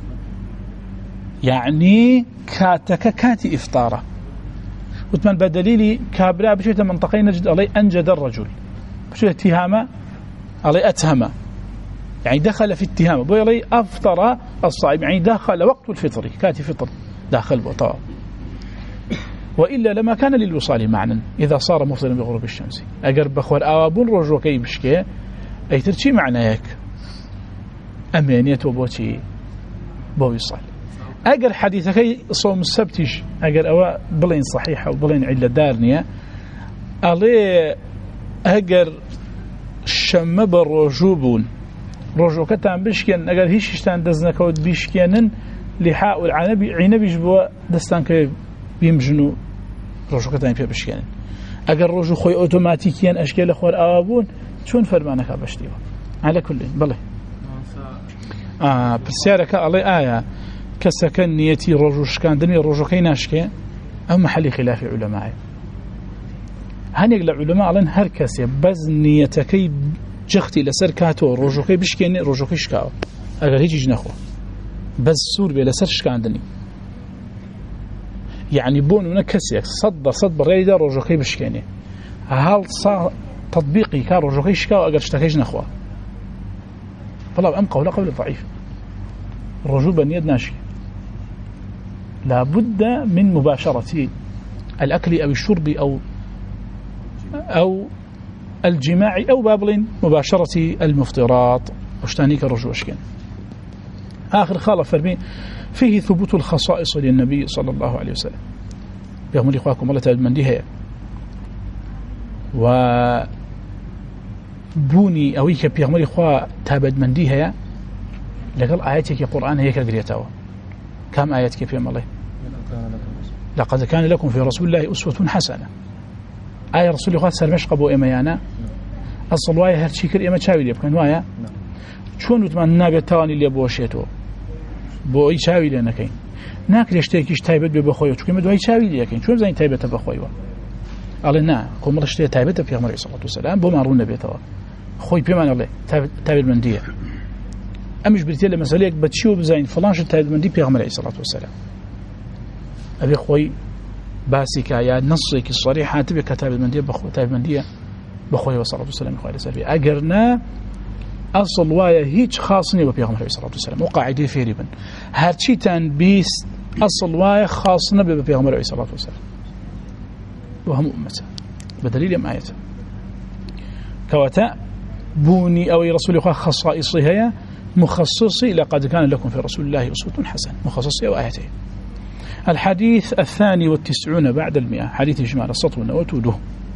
يعني كاتي إفطاره وتمن بدليل كابرا بشوية منطقين نجد عليه أنجد الرجل بشوية اتهامة عليه أتهمة يعني دخل في اتهامه بوي عليه أفطر الصائم يعني دخل وقت الفطر كاتي فطر داخل بطاء وإلا لما كان للوصال معنى إذا صار مفطرا بغروب الشمس أقرب بخور آوابون رجو كي بشكي أي ترشي معناك أمانية وبوتي بويصال أجر حديثك صوم السبتش أجر أو بلين صحيحة وبلين علة دارنية عليه أجر شم بالرجوبون رجو كتان بيشكين أجر هيش يشتان دزنكود بيشكينن لحاء العنبي جبوا دستان كي بيمجنوا رجو كتان فيه بيشكينن أجر رجو خوي أوتوماتيكيا أشكال أخوار آبون شون فرمانك بشتيوا على كل بله بسيارك الله آية كسكن نيتي رجوش كان دني رجو كيناشكي أو محل خلاف علماء هنيق العلماء لن هركسي بز نيتكي جختي لسر كاتو رجو كي بشكيني رجو كي شكاو أقل هيجي جنخو بز سور بي لسر شكان دني يعني بون منكسيك صدر ريدا رجو كي بشكيني هل تطبيقي كان رجو كي شكاو أقل اشتكي جنخو فلا أم قول قول ضعيف الرجوع بنية ناشئة لا بد من مباشرة الأكل أو الشرب أو الجماع أو بابل مباشرة المفطرات واشتانيك الرجوع أشكين. آخر خالف فرمي فيه ثبوت الخصائص للنبي صلى الله عليه وسلم يوم لقاكم الله تعالى من ديها بوني أويك بيغمر إخوة تابد من ديها لقل آياتك القرآن هيك قريتها كم آياتك في الله لقد كان لكم في رسول الله أسوة حسنة آية رسول الله سرمش قبو إميانا أصل وايا هرشيكر إما تشاوي ليبكن وايا شون وتمان نابي التواني اللي بوشيتو بو أي تشاوي لينكين ناكل يشتركيش تايبت ببخويو چكي مدو أي تشاوي ليكين شون زين تايبت بخويو قال نا قوم الله اشتري تايبت في غمر صلى الله عليه وسلم بو مارون نبيتوا خوي بيمان الله تايبت من ديه أمش بريتيا لمسألة بتشيو بزين فلانش تايبت من دي في غمر صلى الله عليه وسلم أبي خوي باسك يا نصك الصريحة تبي كتاب من دي بخو تايبت من ديه بخوي صلى الله عليه وسلم خوي لسبي أجرنا أصل وايا هيج خاصني ببيغمر صلى الله عليه وسلم وقاعدة في ريبن هرشي تان بيس أصل وايا خاصنا ببيغمر صلى الله عليه وسلم وهم أمته بدليل آيته كواتا بوني أو رسول الله خصائصه هي مخصصي لقد كان لكم في رسول الله أسوة حسنة مخصصي وآياته. الحديث 92 بعد 100 حديث إجمال السطو وتوده.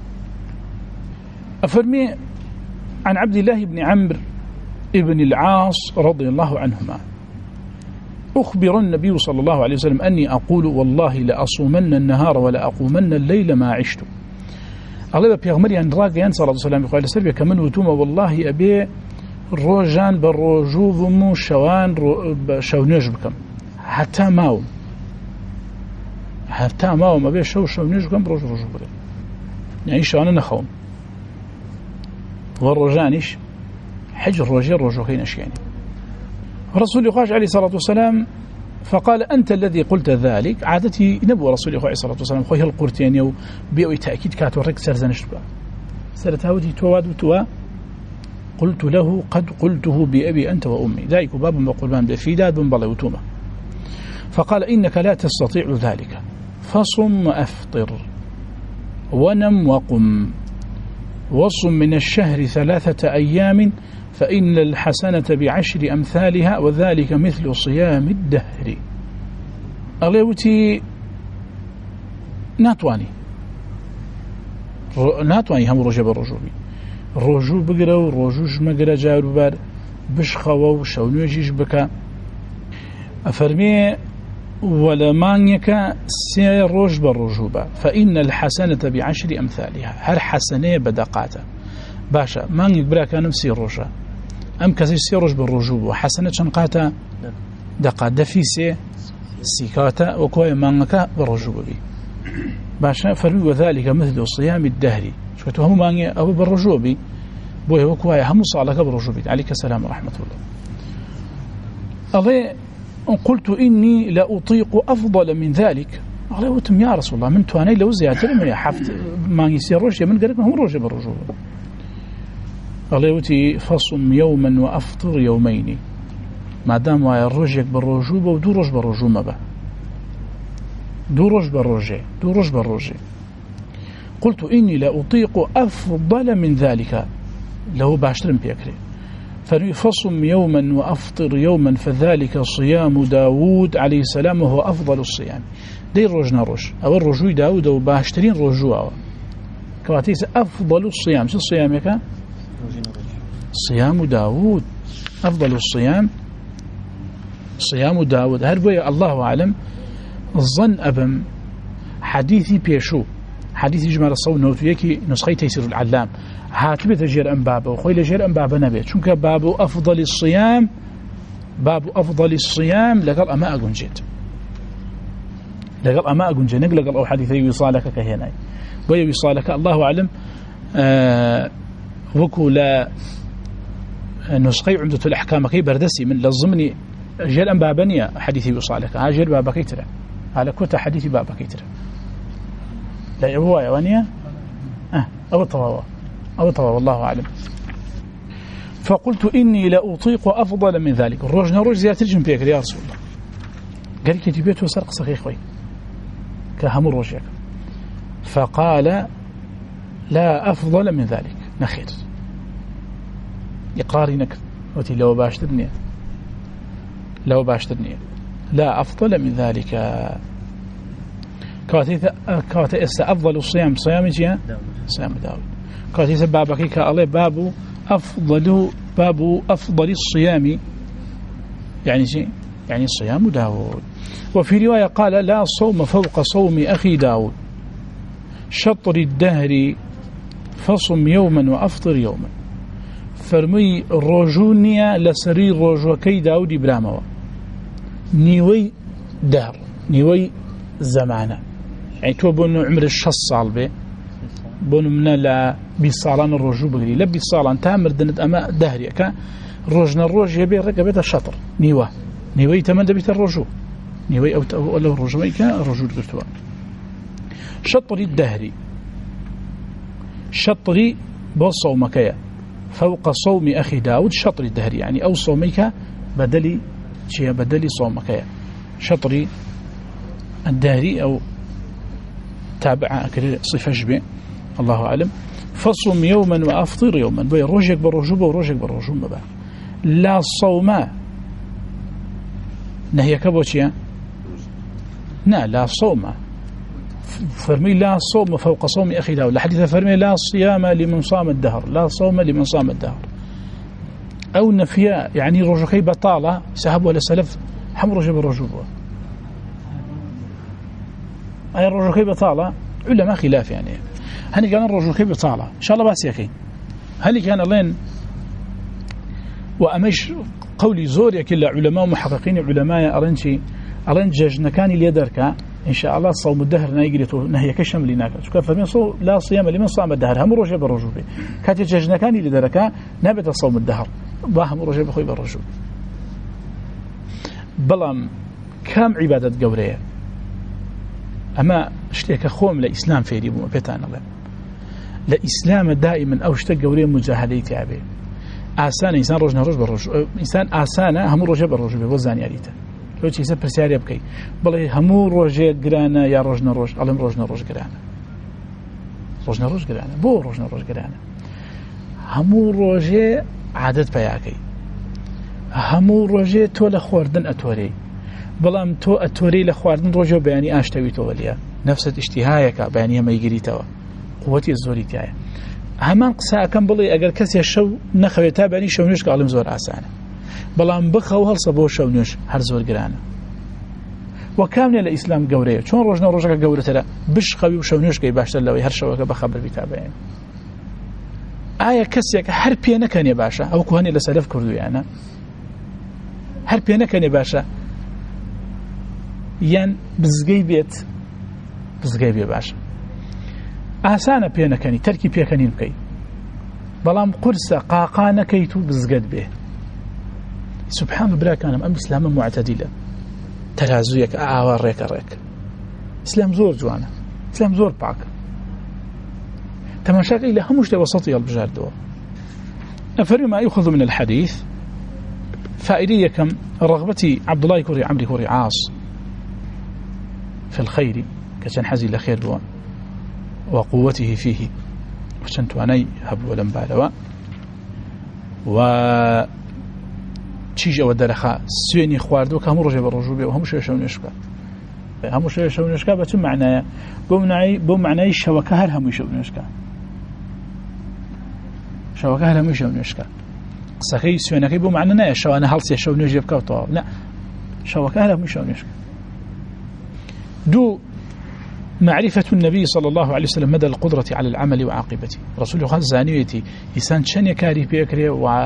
أفرمي عن عبد الله بن عمرو ابن العاص رضي الله عنهما أخبر النبي صلى الله عليه وسلم أني أقول والله لأصومن النهار ولا أقومن الليل ما عشت. الله بيغمري أن راقيان صلى الله عليه وسلم يقول لسربيا كمن وتوما والله أبي روجان بالروجو بمو شوان شونيج بكم حتى ماو ما بي شونيج بكم بروج بكم يعني شوانا نخوم والروجانيش حجر روجو كينش يعني. رسول الله عليه الصلاة والسلام فقال أنت الذي قلت ذلك. عادتي نبو رسول الله عليه الصلاة والسلام خويه القرتين يو بيوي تأكيد كاتو رك سرزنشتبا سرتاودي تواد توا قلت له قد قلته بأبي أنت وأمي ذلك باب مقولان بفيداد بن بلي وتومة. فقال إنك لا تستطيع ذلك فصم وأفطر ونم وقم وصم من الشهر 3 أيام فإن الحسنة ب10 أمثالها وذلك مثل صيام الدهر. أغلوتي ناتواني هم رجب الرجوبي الرجوب بقرأ والرجوج مقرأ جارو بار بشخوا وشونيجيش بكا أفرمي ولا مانيك سيروج بالرجوبة فإن الحسنة ب10 أمثالها هر حسنة بدقاته باشا مانيك برا كانم سيروجا أم كسي سيروج بالرجوب وحسنة شنقاته دقا دفيسي سيكاتا وكوي مانيك بالرجوب بي باشا فرمي وذلك مثل صيام الدهر شكتو هم ماني أو بالرجوب بوه وكوي هم صالك بالرجوب عليك السلام ورحمة الله. قلت إني لا أطيق أفضل من ذلك. قلت يا رسول الله من تواني لو زيادة من حفت ما يصير رجع من قالك هم رجع بالرجوع. قلت فصم يوما وأفطر يومين ما دام الرجع بالرجوع ودورج بالرجوع ما به دورج بالرجع. قلت إني لا أطيق أفضل من ذلك له باشترم بيكري فصم يوما وأفطر يوما فذلك صيام داود عليه السلام وهو أفضل الصيام. دي رجنا رج أو الرجوع داود وباشترين رجوع كواتيس أفضل الصيام. شو الصيام يكا صيام داود أفضل الصيام صيام داود. هربوا الله أعلم الظن أبم حديثي بيشو حديث جمال الصوت نوتيكي نسخي تيسير العلام هاتبه تجير أم بابه وخوي لجير أم بابه نبيت شونك باب أفضل الصيام لقال أما أقول جيد نقل أو حديثي وصالك كهناي وي وصالك الله أعلم وكو لا نسخي عمدة الأحكام كي بردسي من للضمني جير أم بابنيا حديثي وصالك هاجير بابا كيترا على كوتا حديثي بابا كيترا لا يبوا يوانيا أو طواوا والله أعلم. فقلت إني لا أطيق أفضل من ذلك. الرجل زيادة الجن فيك يا رسول الله قال لي كتبيته سرق صخي خوي كهم الرجل. فقال لا أفضل من ذلك نخير يقارنك وتي لو باشترني لا أفضل من ذلك. كواتيس أفضل الصيام صيام داود كواتيس بابك كالله باب أفضل الصيام يعني صيام داود. وفي رواية قال لا صوم فوق صوم أخي داود شطر الدهر فصم يوما وأفطر يوما. فرمي الرجونية لسري الرجوكي داود إبرامه نيوي دهر نيوي زمانه يعني تو بونو عمر 6 صال به بونو من لا بصالان الرجو بغري لا بصالان تامر دنت اما دهري كا روجنا الروج يبي ركبت الشطر نيوي تمن دبيت الرجو نيوي او ولا الرجو كا الرجو درتوا شطر الدهري شطري بصومك فوق صوم اخي داود شطر الدهري يعني او صومك بدلي صومك شطري الدهري أو تابع صفة شبه الله أعلم. فصم يوما وأفطر يوما بوي روجك بالرجوب وروجك بالرجوب بقى لا صوم نهي كبوشيا لا صوم فرمي لا صوم فوق صوم أخي داود الحديث فرمي لا صيام لمن صام الدهر لا صوم لمن صام الدهر أو نفيا يعني رجوكي بطالة سحب ولا سلف حم رجب الرجوب أي رجوكي بطالة علماء خلاف يعني هني كان الرجوكي بطالة إن شاء الله بس يكي هني كان لين وأمش قولي زور يكلا علماء ومحققين علماء أرنج نكاني ليدركا إن شاء الله صوم الدهر نايقريتو نهي كشم لناك شكرا فرمي لا صيام لمن صام الدهر هم رجب الرجوب كاتي جاجنكاني لدركا نبت صوم الدهر باهم رجب بخوي بالرجوب بلام كام عبادة قورية أما اشتيك خوم لإسلام في ريبو بيتان الله لإسلام دائما أو اشتك قورية مجاهديتي عبي آسان إنسان رجنا رجب الرجوب إنسان آسان هم رجب الرجوب وزاني عليته لو چیزە پرسیارە بکەی بڵێ هەموو ڕۆژێک گرانە یا ڕۆژنە ڕۆژ ئەڵێم ڕۆژنە ڕۆژ گرانە ڕۆژنە ڕۆژ گرانە بۆ ڕۆژنە ڕۆژ گرانە هەموو ڕۆژێ عادەت پەیاکەی هەموو ڕۆژێ تۆ لە خواردن ئەتۆرەی بەڵام تۆ ئەتۆرەی لە خواردن ڕۆژێ بەیانی ئاشتەویتەوە لێە نەفست ئیشتیهایەکە بەیانی هەمەیگریتەوە قووەتی زۆری تایە هەمان قسە ئەکەم بڵێ ئەگەر کەسێ شەو نەخەوێت تا بەیانی شەو نوێژ ئەڵێم زۆر ئاسانە بەڵام بخەو هەڵسە بۆ شەو نوێژ هەر زۆر گرانە وەکامنێ لە ئیسلام گەورەیە چۆن ڕۆژنە ڕۆژەکە گەورەترە بشخەوی و شەو نوێژکەی باشتر لەوەی هەر شەوەکە بەخەبر بی تا بەیانی ئایا کەسێک هەر پێ نەکەنێ باشە ئەو کوهەنێ لە سەلەف کردویانە هەر پێ نەکەنێ باشە یان بزگەی بێت بزگەی بێ باشە ئاسانە پێ نەکەنی تەرکی پێکەنین بکەی بەڵام قورسە قاقا نەکەیت و بزگەت بێ سبحان براكانم أم إسلام معتدلة ترازويك أعوار ريك إسلام زور جوانا إسلام زور باك تماشاك إلى هموش وسطي البجار دو أفر ما يأخذ من الحديث فائدية كم رغبتي عبد الله كوري عمري كوري عاص في الخير كان حزي لخير بوا وقوته فيه وشنت واني هب ولم بالوا و چیج ئەوە دەرەخا سوێنی خواردووە کە هەموو ڕۆژێ بە ڕۆژوو بێ و هەموو شەوێ شەو نوێژکە هەموو شەوێ شەو نوێژکە بە چ معنایە بۆ معنای شەوەکە هەر هەمووی شەو نوێژکە شەوەکە هەر هەمووی شەو نوێژکە قسەکەی سوێنەکەی بۆ معنە نایە شەوانە هەڵسێ شەو نوێژێ بکەوتەوە لا شەوەکە هەر هەمووی شەو نوێژکە دوو معرفة النبي صلى الله عليه وسلم مدى القدرة على العمل وعاقبته رسول الله زانيتي إنسان شن كاري بيكري و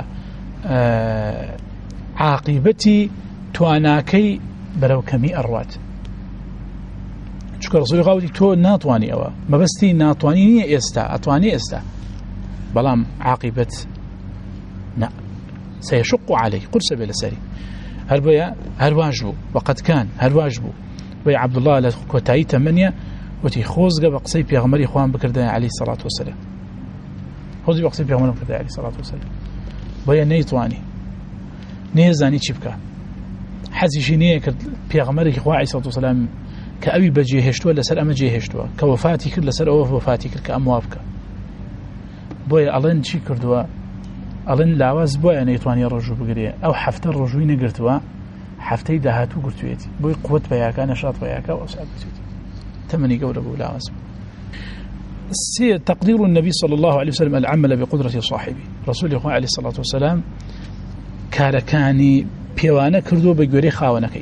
عاقبتي تواناكي برو كمي أروات شكرا رسول الله تو ناتواني أوا ما بستي ناتواني استا أتواني استا بلام عاقبت لا سيشق عليه قرص بلا سري هل واجبه وقد كان هل واجبه ويا عبد الله لكوتاي 8 وتي خوزغا بقصي بيغمري خوان بكردا عليه الصلاة والسلام خوزي بقصي بيغمري بكردا عليه الصلاة والسلام ويا نيتواني نيزاني چبكا حزي نيه كرد بيغمري خوا عليه الصلاة والسلام كأبي بجيهشتوا لسر أما جيهشتوا كوفاتي كرد لسر أو وفاتي كرد كأموافك بويا ألين چي كردوا ألين لاواز بويا نيتواني رجو بقريه أو حفتر رجوي نقرتوا حفتي دهاتو قرتويتي بوي قوة بياكا نشاط بياكا وأسعب بيتويتي تمني قول أبو لاواز تقدير النبي صلى الله عليه وسلم العمل بقدرة صاحبه رسول الله عليه الصلاة والسلام كاركاني بيوانا كردو بقوري خاونكي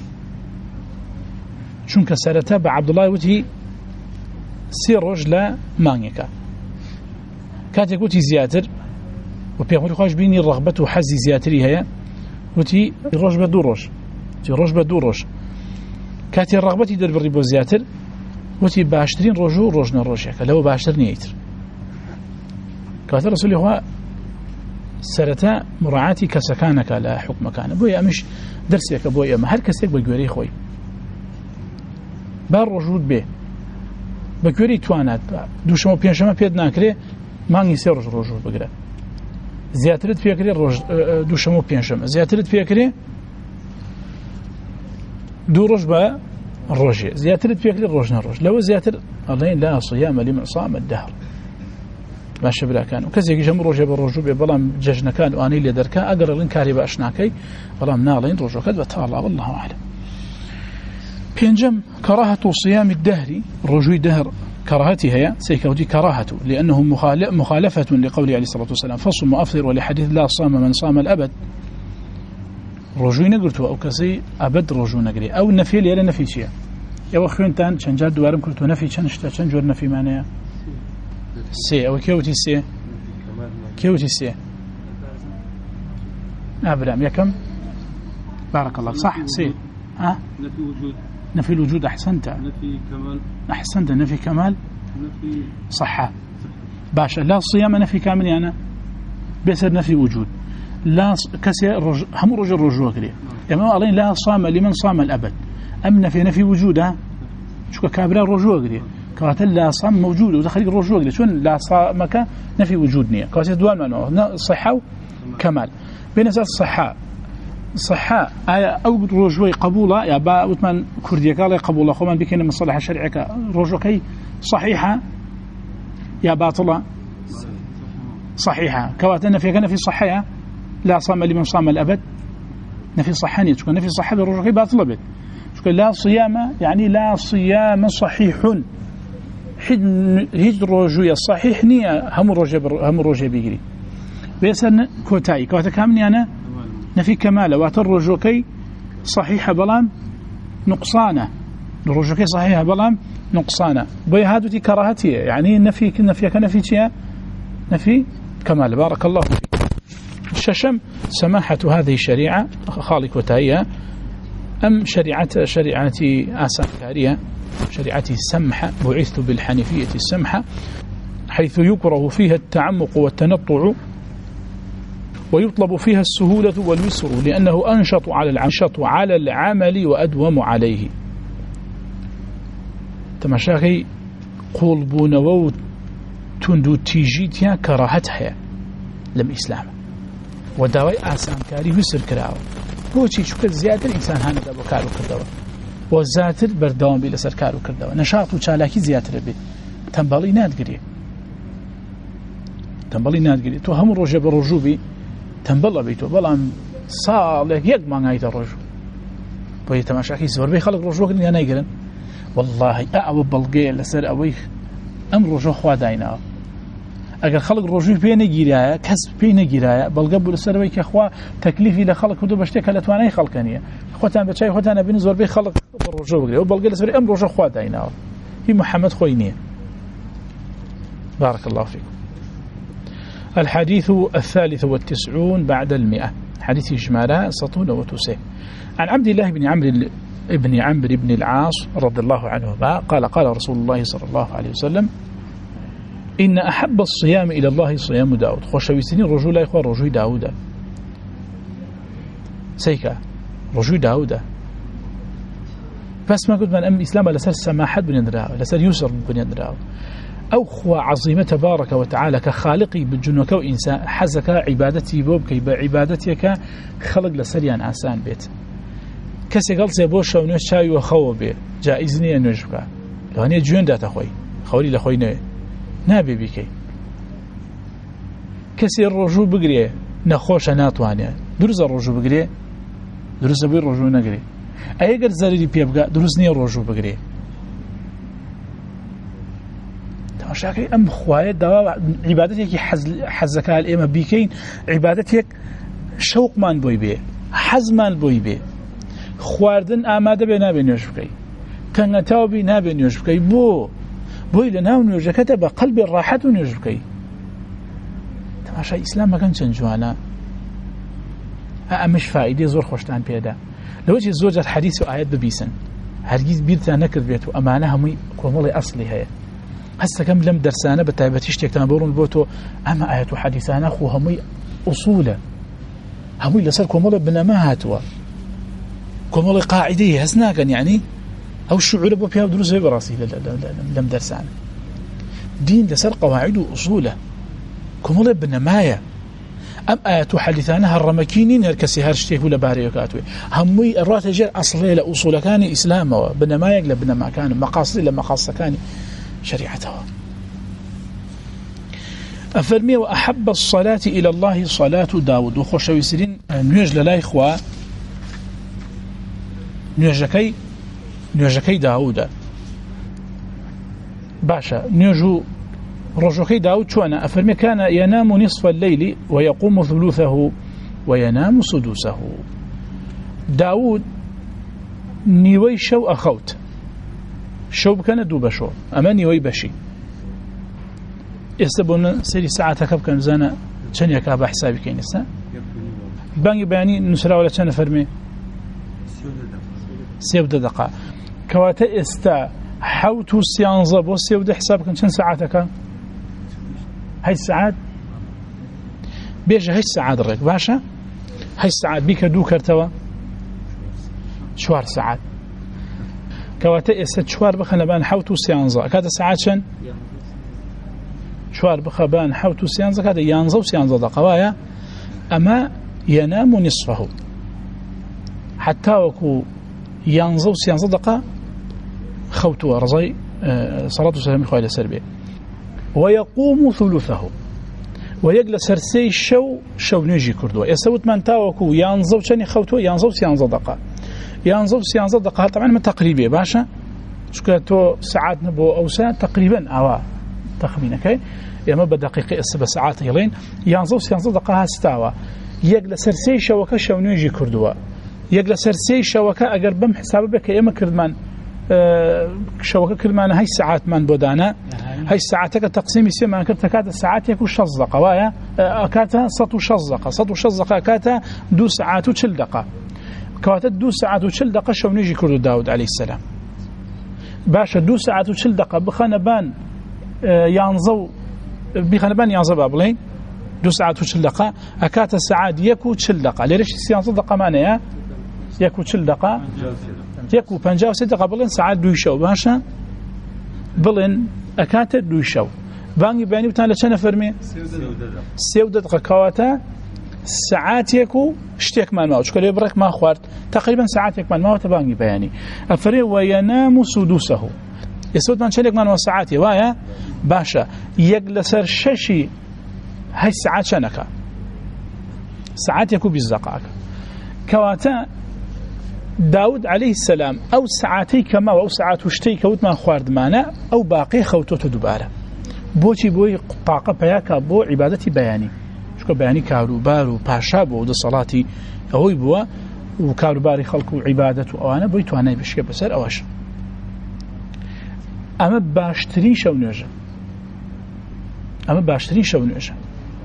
چونك سرتا بعبد الله وتي سير رجل مانيكا كانت يقولي زياتر وبيغمري خواش بيني الرغبة وحزي زياتري هيا وتي الرجبة دوروش تي رجبة دوروش كانت الرغبة يدر بالربو زياتر وتي باشترين رجو رجنا رجيك لو باشترين يتر كانت رسول الله سرتا مراعاتي كسكانك لا حكم كان بويا مش درسك بويا ما هر كسيك بقوري خوي بار رجود به بقوري توانات دوشمو بينشما بيد ناكري مانگی سێ ڕۆژ ڕۆژ بگرە زیاترت پێکرێ ڕۆژ دووشەمە و پێنجشەمە زیاترت پێکرێ دوو ڕۆژ بە ڕۆژێ زیاترت پێکرێ ڕۆژ نە ڕۆژ لەوە زیاتر ئەڵێن لا صيام لمن صام الدهر باش بلا كان وكذا جمر رجب الرجوب بلام ججنا كان واني اللي دركا اقر لين كاري باشناكي بلام نالين رجوكت بتالله والله اعلم. بينجم كراهة صيام الدهر رجوي دهر كراهتها هي سيكوتي كراهته لأنه مخالفة لقوله عليه الصلاة والسلام فصم وأفطر ولحديث لا صام من صام الأبد رجوي نقرته أو كسي أبد رجوي نقري أو النفي ليلا نفي شيء يا أخوين تان شنجاد دوارم كرتو نفي شنجور نفي معناه سي أو كيوتي سي كيوتي سي أبرام يكم بارك الله صح سي ها نفي وجود نفي الوجود أحسنت نفي كمال أحسنت نفي كمال نفي صحة باشا لا صيام نفي كامل أنا بيصير نفي وجود لا كسي هم رجل رجوع كده يعني ما قالين لا صام لمن صام الأبد أم نفي وجودها شو كابرا رجوع كده كانت لا صام موجود ودخل الرجوع كده شون لا صامك نفي وجودني كانت دوام منه صحة وكمال بين أساس صحة أو رجوع قبوله يا با وثمان كردية قال قبوله خو من بكين مصلحة شرعك رجوعك صحيحة يا باطلة صحيحة كواتنا في كان في صحية لا صام لمن صام الأبد نفي صحانية تكون نفي صحة بالرجوعك باطلة بيت تكون لا صيام يعني لا صيام صحيح هيج الرجوع الصحيح نية هم الرجوع بيجري بيسن كوتاي كواتا كامني أنا نفي كماله واترجوكي صحيحة بلام نقصانة الرجوكي صحيحة بلام نقصانة بيهادتي كراهتي يعني نفي كنفي شيء نفي كمال. بارك الله فيك. الششم سماحة هذه الشريعة خالق وتهيئة أم شريعتي آسان كارية شريعتي السمحة بعثت بالحنيفية السمحة حيث يكره فيها التعمق والتنطع ويطلب فيها السهولة واليسر لأنه أنشط على العمل وأدوم عليه. تماشاكي قلبون وو تندو تيجيتيا كراهتها لم إسلام وداوي آسان كاري يسر كراو بوشي شكل زيادة الإنسان هانا دابو كارو كردوا وزاتر بردوان بي لسر كارو كردوا نشاط وشالاكي زيادة بي تنبالي نادقري تو هم روجه برجوبي تنبلا بيتو بلام صالح يق ما غايت الرجو بو تماشاكي زور بي خلق رجو كن انا يقرن والله او بلقي لسر اوي ام رجو خوا داينا اگر خلق رجو بين غيرايا كسب بين غيرايا بلقى بو لسر وي كخوا تكليفي لخلق ودو بشتي كلتواني خلقنيه خوتان بچاي خوتان بين زور بي خلق رجو غري وبلقي لسر ام رجو خوا داينا هي محمد خوينيه. بارك الله فيكم. الحديث 93 بعد 100 حديث إجمالا 109 عن عبد الله بن عمرو بن العاص رضي الله عنهما قال رسول الله صلى الله عليه وسلم إن أحب الصيام إلى الله صيام داود خوشويستني رجل لا إخوة رجل داود سيكا رجل داود بس ما قلت من أم إسلام لسر سماحة بن يندراو لسر يسر بن يندراو أو خوا عظيمة تبارك وتعالى كخالقي بالجنوك وإنسان حزك عبادتي بوبكي بعبادتك خلق لسريان آسان بيت كسي قلت زيبوشا ونوش شاي وخوة بي جائزني أن نجبك لو هني جون دات أخوي خولي لأخوي نابي بيكي كسي الرجوع بقريه نخوش ناتوانيا دروز الرجوع بقريه دروز بي الرجوع نقري أي قد زاري بيبقى دروزني الرجوع بقريه تماشاكي أم خوايا دوا عبادتك حزك الإمام بيكين عبادتك شوق مان بوي بيه حز مان بوي بيه خواردن آماده بي نابي نيوشبكي تنغتاو بي نابي نيوشبكي بوي لناو نيوشكتا بقلب الراحة نيوشبكي تماشا إسلام ما كان چنجوانا أمش فائدة زور خوشتان بيدا لو جي زوجة حديث وآيات ببيسن هرگيز بيرتا نكد بيتو أمانة همي كومولي أصلي هيا هسه كم لم درسانه بتايبتيش تكتابون بوتو اما ايات وحديثانا خو همي اصوله همي لسر كومول بنما هاتوا كومول قاعديه هسنا كان يعني او الشعور بو فيها دروس براسي لم درسانه دين لسر قواعد واصوله كومول بنمايا ام ايات وحديثانا الرمكينين هركسي هرشتي ولا باريوكاتوي همي الراتجر اصلي لاصول كان اسلام وبنمايا لبنما كان مقاصد لمقاصد كان شريعته. أفرمي وأحب الصلاة إلى الله صلاة داود وخوشوي سرين نيوج للا إخوة نيوجكي داود باشا نيوجو رجوكي داود شوانا أفرمي كان ينام نصف الليل ويقوم ثلثه وينام سدوسه داود نيوي شو أخوت شو بكان دوبا شو أما نيوي بشي يستبون سيري ساعتك بكان زانا چن يكابا حسابي كين استا بانجي بياني نسرا ولا چن فرمي 3 دقائق كواتا استا حوتو سيانزا بو 3 حساب كان چن ساعتك هاي الساعات بيجا هاي الساعات الرق باشا هاي الساعات بيك دو كرتوا 4 ساعات كواتا استا 4 بخنا بان حوتو سيانزا كاتا ساعات شن 4 بخبان حوتو سيانزا كاتا يانزا وسيانزا دقوايا أما ينام نصفه حتى وكو يانزا وسيانزا دقا خوتوا رزي صلاة وسلام إخوة إلى سربية ويقوم ثلثه ويجلس سرسي شو نيجي كردوا يسوت من تاوكو يانزا وشاني خوتوا يانزا وسيانزا دقا يانزا وسيانزا دقا طبعا ما تقريبا باشا شكاتو ساعات نبو أو ساعة تقريبا أو تخمينه كي يما بدقيقة 7 ساعات يلين يانزا وسيانزا دقا هستاوا يجلس سرسي شوكا شو نيجي كردوا يجلس سرسي شوكا أجر بم حساب بك يما كردمان شوكا كردمان هاي ساعات من بودانا هاي ساعاتك تقسيم يصير ما كنت كاتا ساعات يكون شزقة وايا كاتا سطو شزقة كاتا 2 ساعات و 4 دقة كاتا 2 ساعات و 4 دقة شو نيجي كردو داود عليه السلام باشا 2 ساعات و 4 دقة بخنا بان يانزو بخنا بان يانزو بابلين 2 ساعات و 4 دقة أكاتا ساعات يكو 4 دقة ليش سيانزو دقة معناها يكو 4 دقة يكو 56 دقة بلين ساعات 2 شو باشا بلين أكاتا 2 شو بانجي بياني بتاعنا لشان فرمي 3 دقة كواتا ساعات يكو اشتيك ما الموت شكله يبرك ما خوارت تقريبا ساعات يك ما الموت بانجي بياني الفريق وينام سدوسه يسود من شلك ما ساعات وايا باشا يجلس الششي هاي الساعات شنكا ساعات يكو بالزقاق كواتا داود عليه السلام أو ساعتي كما أو ساعات وشتي كوت ما خوارد معنا أو باقي خوتوته دوباره بوتي بوي طاقة بياكا بو عبادتي بياني شكو بياني كاروبار وباشا بو ده صلاتي أهوي بوا وكاروباري خلق وعبادة وأنا بويتو أنا بشكل بسر أواش أما باشترين شو نوجه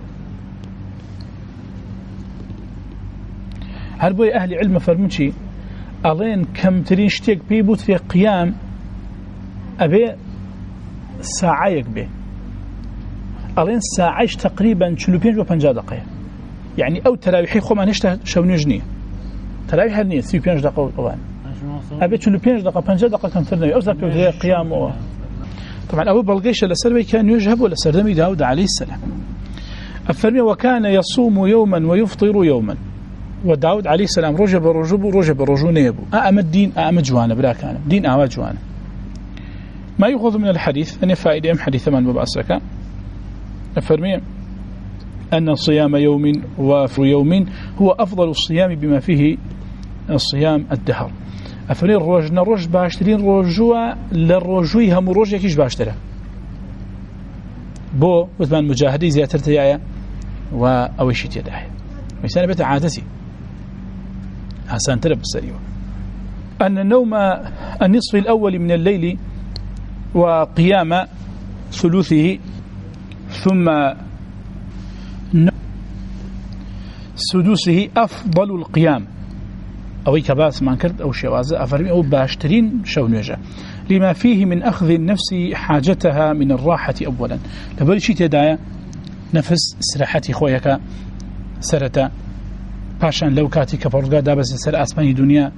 هل بوي أهل علم فرمونشي ألين كم ترين شتيك بيبوت في قيام أبي ساعيك به ألين ساعيش تقريبا 45 و 50 دقيقة يعني أو تراويحي خو ما نشته شو نجني تراويح هني 35 دقيقة طبعا أبي 45 دقيقة 50 دقيقة كم ترني أو ذاك قيام طبعا أبو بلقيش لسربي كان يجهب ولا سردمي داود عليه السلام أفرمي وكان يصوم يوما ويفطر يوما وداود عليه السلام رجب نيبو أأم الدين أأم جوانا بلا كان دين أوا جوانا ما يأخذ من الحديث أن فائدة أم حديث من ببأسك أفرمي أن صيام يوم وفر يوم هو أفضل الصيام بما فيه الصيام الدهر أفرمي الرج باشترين رجوع للرجوي هم رجوع كيش باشتره بو وثمان مجاهدي زيادة تيايا وأويشت يداهي مثلا بيت عادتي حسن ترى بالسريع أن النوم النصف الأول من الليل وقيام ثلثه ثم سدوسه أفضل القيام أو كباس ما كرت أو شوازة أفرمي أو باشترين شو نجا لما فيه من أخذ النفس حاجتها من الراحة أولا لبالي شيء تدايا نفس سراحتي خويك سرتا پاشان لو کاتی کە پەڕۆزگا دابەزێت سەر ئاسمانی دنیا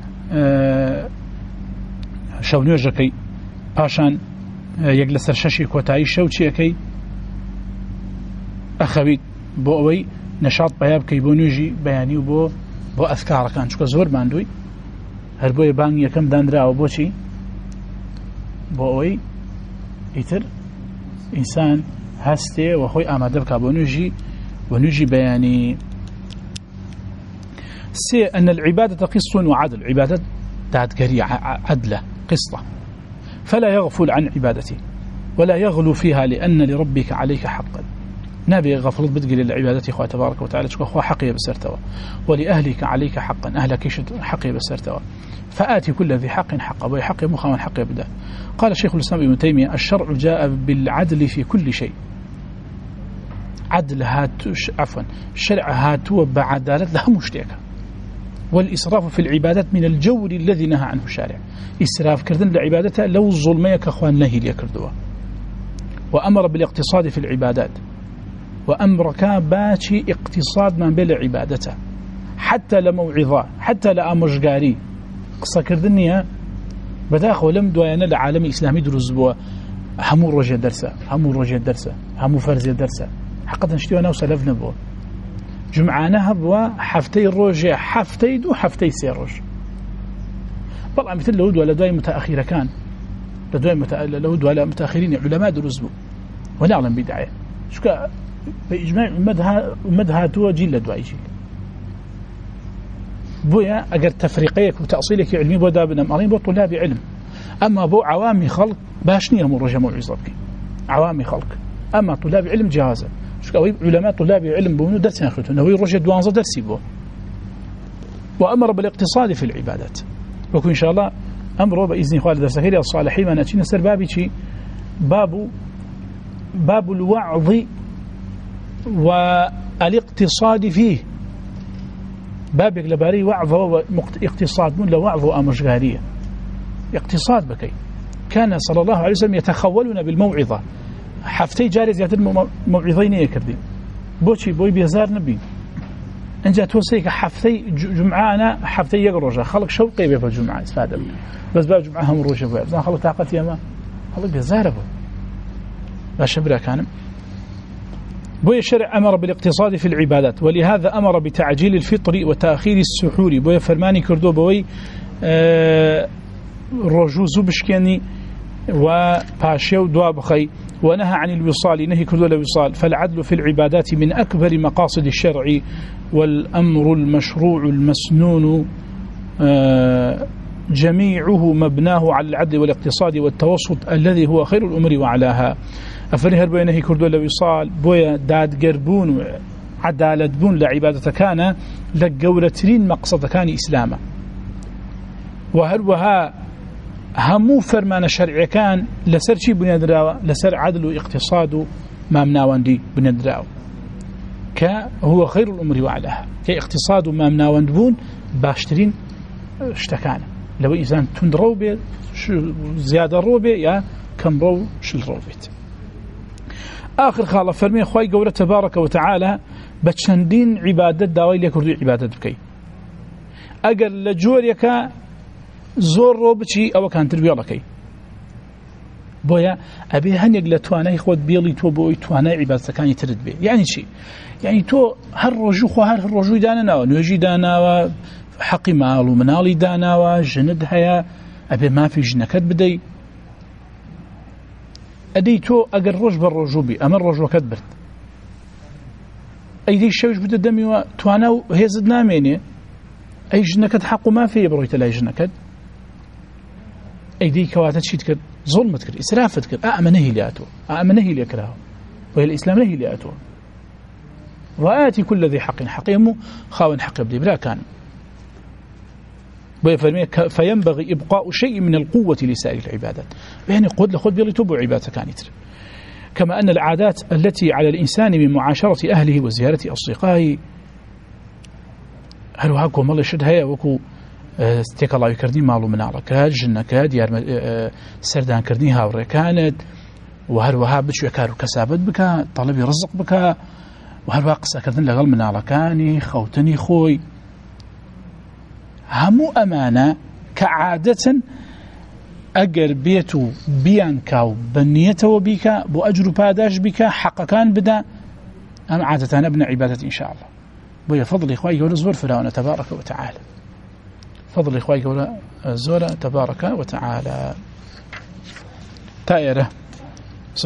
شەو نوێژەکەی پاشان یەک لەسەر شەشی کۆتایی شەو چیەکەی ئەخەویت بۆ ئەوەی نەشاط پەیا بکەی بۆ نوێژی بەیانی و بۆ ئەفکارەکان چکە زۆر ماندووی هەر بۆیە بانگ یەکەم دانراوە بۆچی بۆ ئەوەی ئیتر ئینسان هستي وخوي آماده بك ونجي بياني سي أن العبادة قسط وعدل، عبادة دادقرية عدلة قسطة، فلا يغفل عن عبادته ولا يغلو فيها، لأن لربك عليك حقا. نبي غفلت بدقي للعبادة إخوة تبارك وتعالى أخوة حقية بسرتوا، ولأهلك عليك حقا، أهلك حقية بسرتوا، فآتي كل ذي حق حقا، ويحق مخا من حق يبدأ. قال الشيخ الإسلام ابن تيمية: الشرع جاء بالعدل في كل شيء. عدل الشرع هاتوا بعدالة لها مشتركة. والإسراف في العبادات من الجور الذي نهى عنه الشارع. إسراف كردن لعبادته لو الظلمية كأخوان نهي ليكردوها. وأمر بالاقتصاد في العبادات، وأمر كاباتي اقتصاد من بين عبادته، حتى لموعظة، حتى لأمجاري قصة كردنيا بداخل لم دوينا لعالم الإسلامي دروز بوا همو رجع درسة همو فرزي درسة حقا نشتيونا وسلفنا بوا جمعانا بوا حفتي الرجع حفتي دو حفتي سي رجع. طبعا مثل لو دولا دوي متأخيرة كان لو دولا متأخرين علماء دروز بوا ونعلم بدعية شكا بإجماع مدها تو جيل لدواء جيل بويا أجر تفريقيك وتأصيلك علمي بودا بنمارين بو طلاب علم. أما بو عوامي خلق باشنية مرجع موعظتك عوامي خلق، أما طلاب علم جهازا شكاوي علماء طلاب علم بونو درس ياخذون نوي رجع دوانزا درسي بو. وأمر بالاقتصاد في العبادات، وكو إن شاء الله أمره بإذن خالد السخيري الصالحين ما نأتينا سر بابي شي باب الوعظ والاقتصاد فيه. بابك لباري وعظ واقتصاد من لوعظ وأمشغارية اقتصاد بكي. كان صلى الله عليه وسلم يتخولنا بالموعظة، حفتي جاري زيادة موعظين يكردين بوشي بوي بيزار نبي انجا توسيك حفتي جمعانا حفتي يقرجا خلق شوقي بيفا الجمعة استفادة بس باب جمعة هم روجة بوي خلق طاقتي يما خلق بيزار بوي لا شبرا كان بوي. الشرع أمر بالاقتصاد في العبادات، ولهذا أمر بتعجيل الفطر وتأخير السحور. بوي فرماني كردو بوي رجوزو بشكيني وباشيو دوا بخي، ونهى عن الوصال، نهي كردو الوصال. فالعدل في العبادات من أكبر مقاصد الشرع، والأمر المشروع المسنون جميعه مبناه على العدل والاقتصاد والتوسط الذي هو خير الأمور وعلاها. أفريهر بوي نهي كردو الوصال بوي داد قربون عدالة بون لعبادة كان لقولترين مقصد كان إسلاما. وهروها همو فرمان شرعي كان لسر شي بنياد راوة لسر عدل واقتصاد ما مناوان دي بنياد راوة هو خير الأمر وعلاها. كاقتصاد ما مناوان دبون باشترين اشتكانا لو إنسان تندرو بي زيادة رو بي يا كم رو شل رو بيت. آخر خالة فرمي خواهي قولة تبارك وتعالى بتشندين عبادة داوي ليكردو عبادة بكي أقل لجوريك زور رو بچی او کان تربیالکی بويا ابي هنيق لتوانای خود بيلي تو بوي توانای عبادت كان يترد بي. يعني شي يعني تو هر رجو خو هر رجو دانا نوجي دانا حقي مال ومنالي دانا جند هيا ابي ما في جنكت بدي ادي تو اگر رج بالرجو بي امر رجو كدبرت اي دي شوش بده دمي وتوانا هيزد ناميني اي جنكت حق ما في برويت لا جنكت أيدي كواتت شيء تكر ظلم تكر إسراف تكر أأمنه لأتو أأمنه لأكره وهي الإسلام له لأتو. وآتي كل ذي حق حقيمه خاون حق بدي بلا كان فينبغي إبقاء شيء من القوة لسائر العبادات. يعني قد لخد بيلي توبوا عبادة كانت. كما أن العادات التي على الإنسان من معاشرة أهله وزيارة أصدقائه هل هاكم الله يشد هيا وكو استيك الله يكردني مالو منالك جنك ديار سردان كردني هاوري كانت وهروها بتشو يكارو كسابت بك طلب يرزق بك وهروها قصة كردن لغل منالكاني خوتني خوي همو أمانة كعادة أجر بيتو بيانكاو بنيته بك بو أجر باداش بك حق كان بدا أم عادة ابن عبادة إن شاء الله. بويا فضل إخوائي يقول زور فرعون تبارك وتعالى فضل إخوائي يقول زور تبارك وتعالى تائرة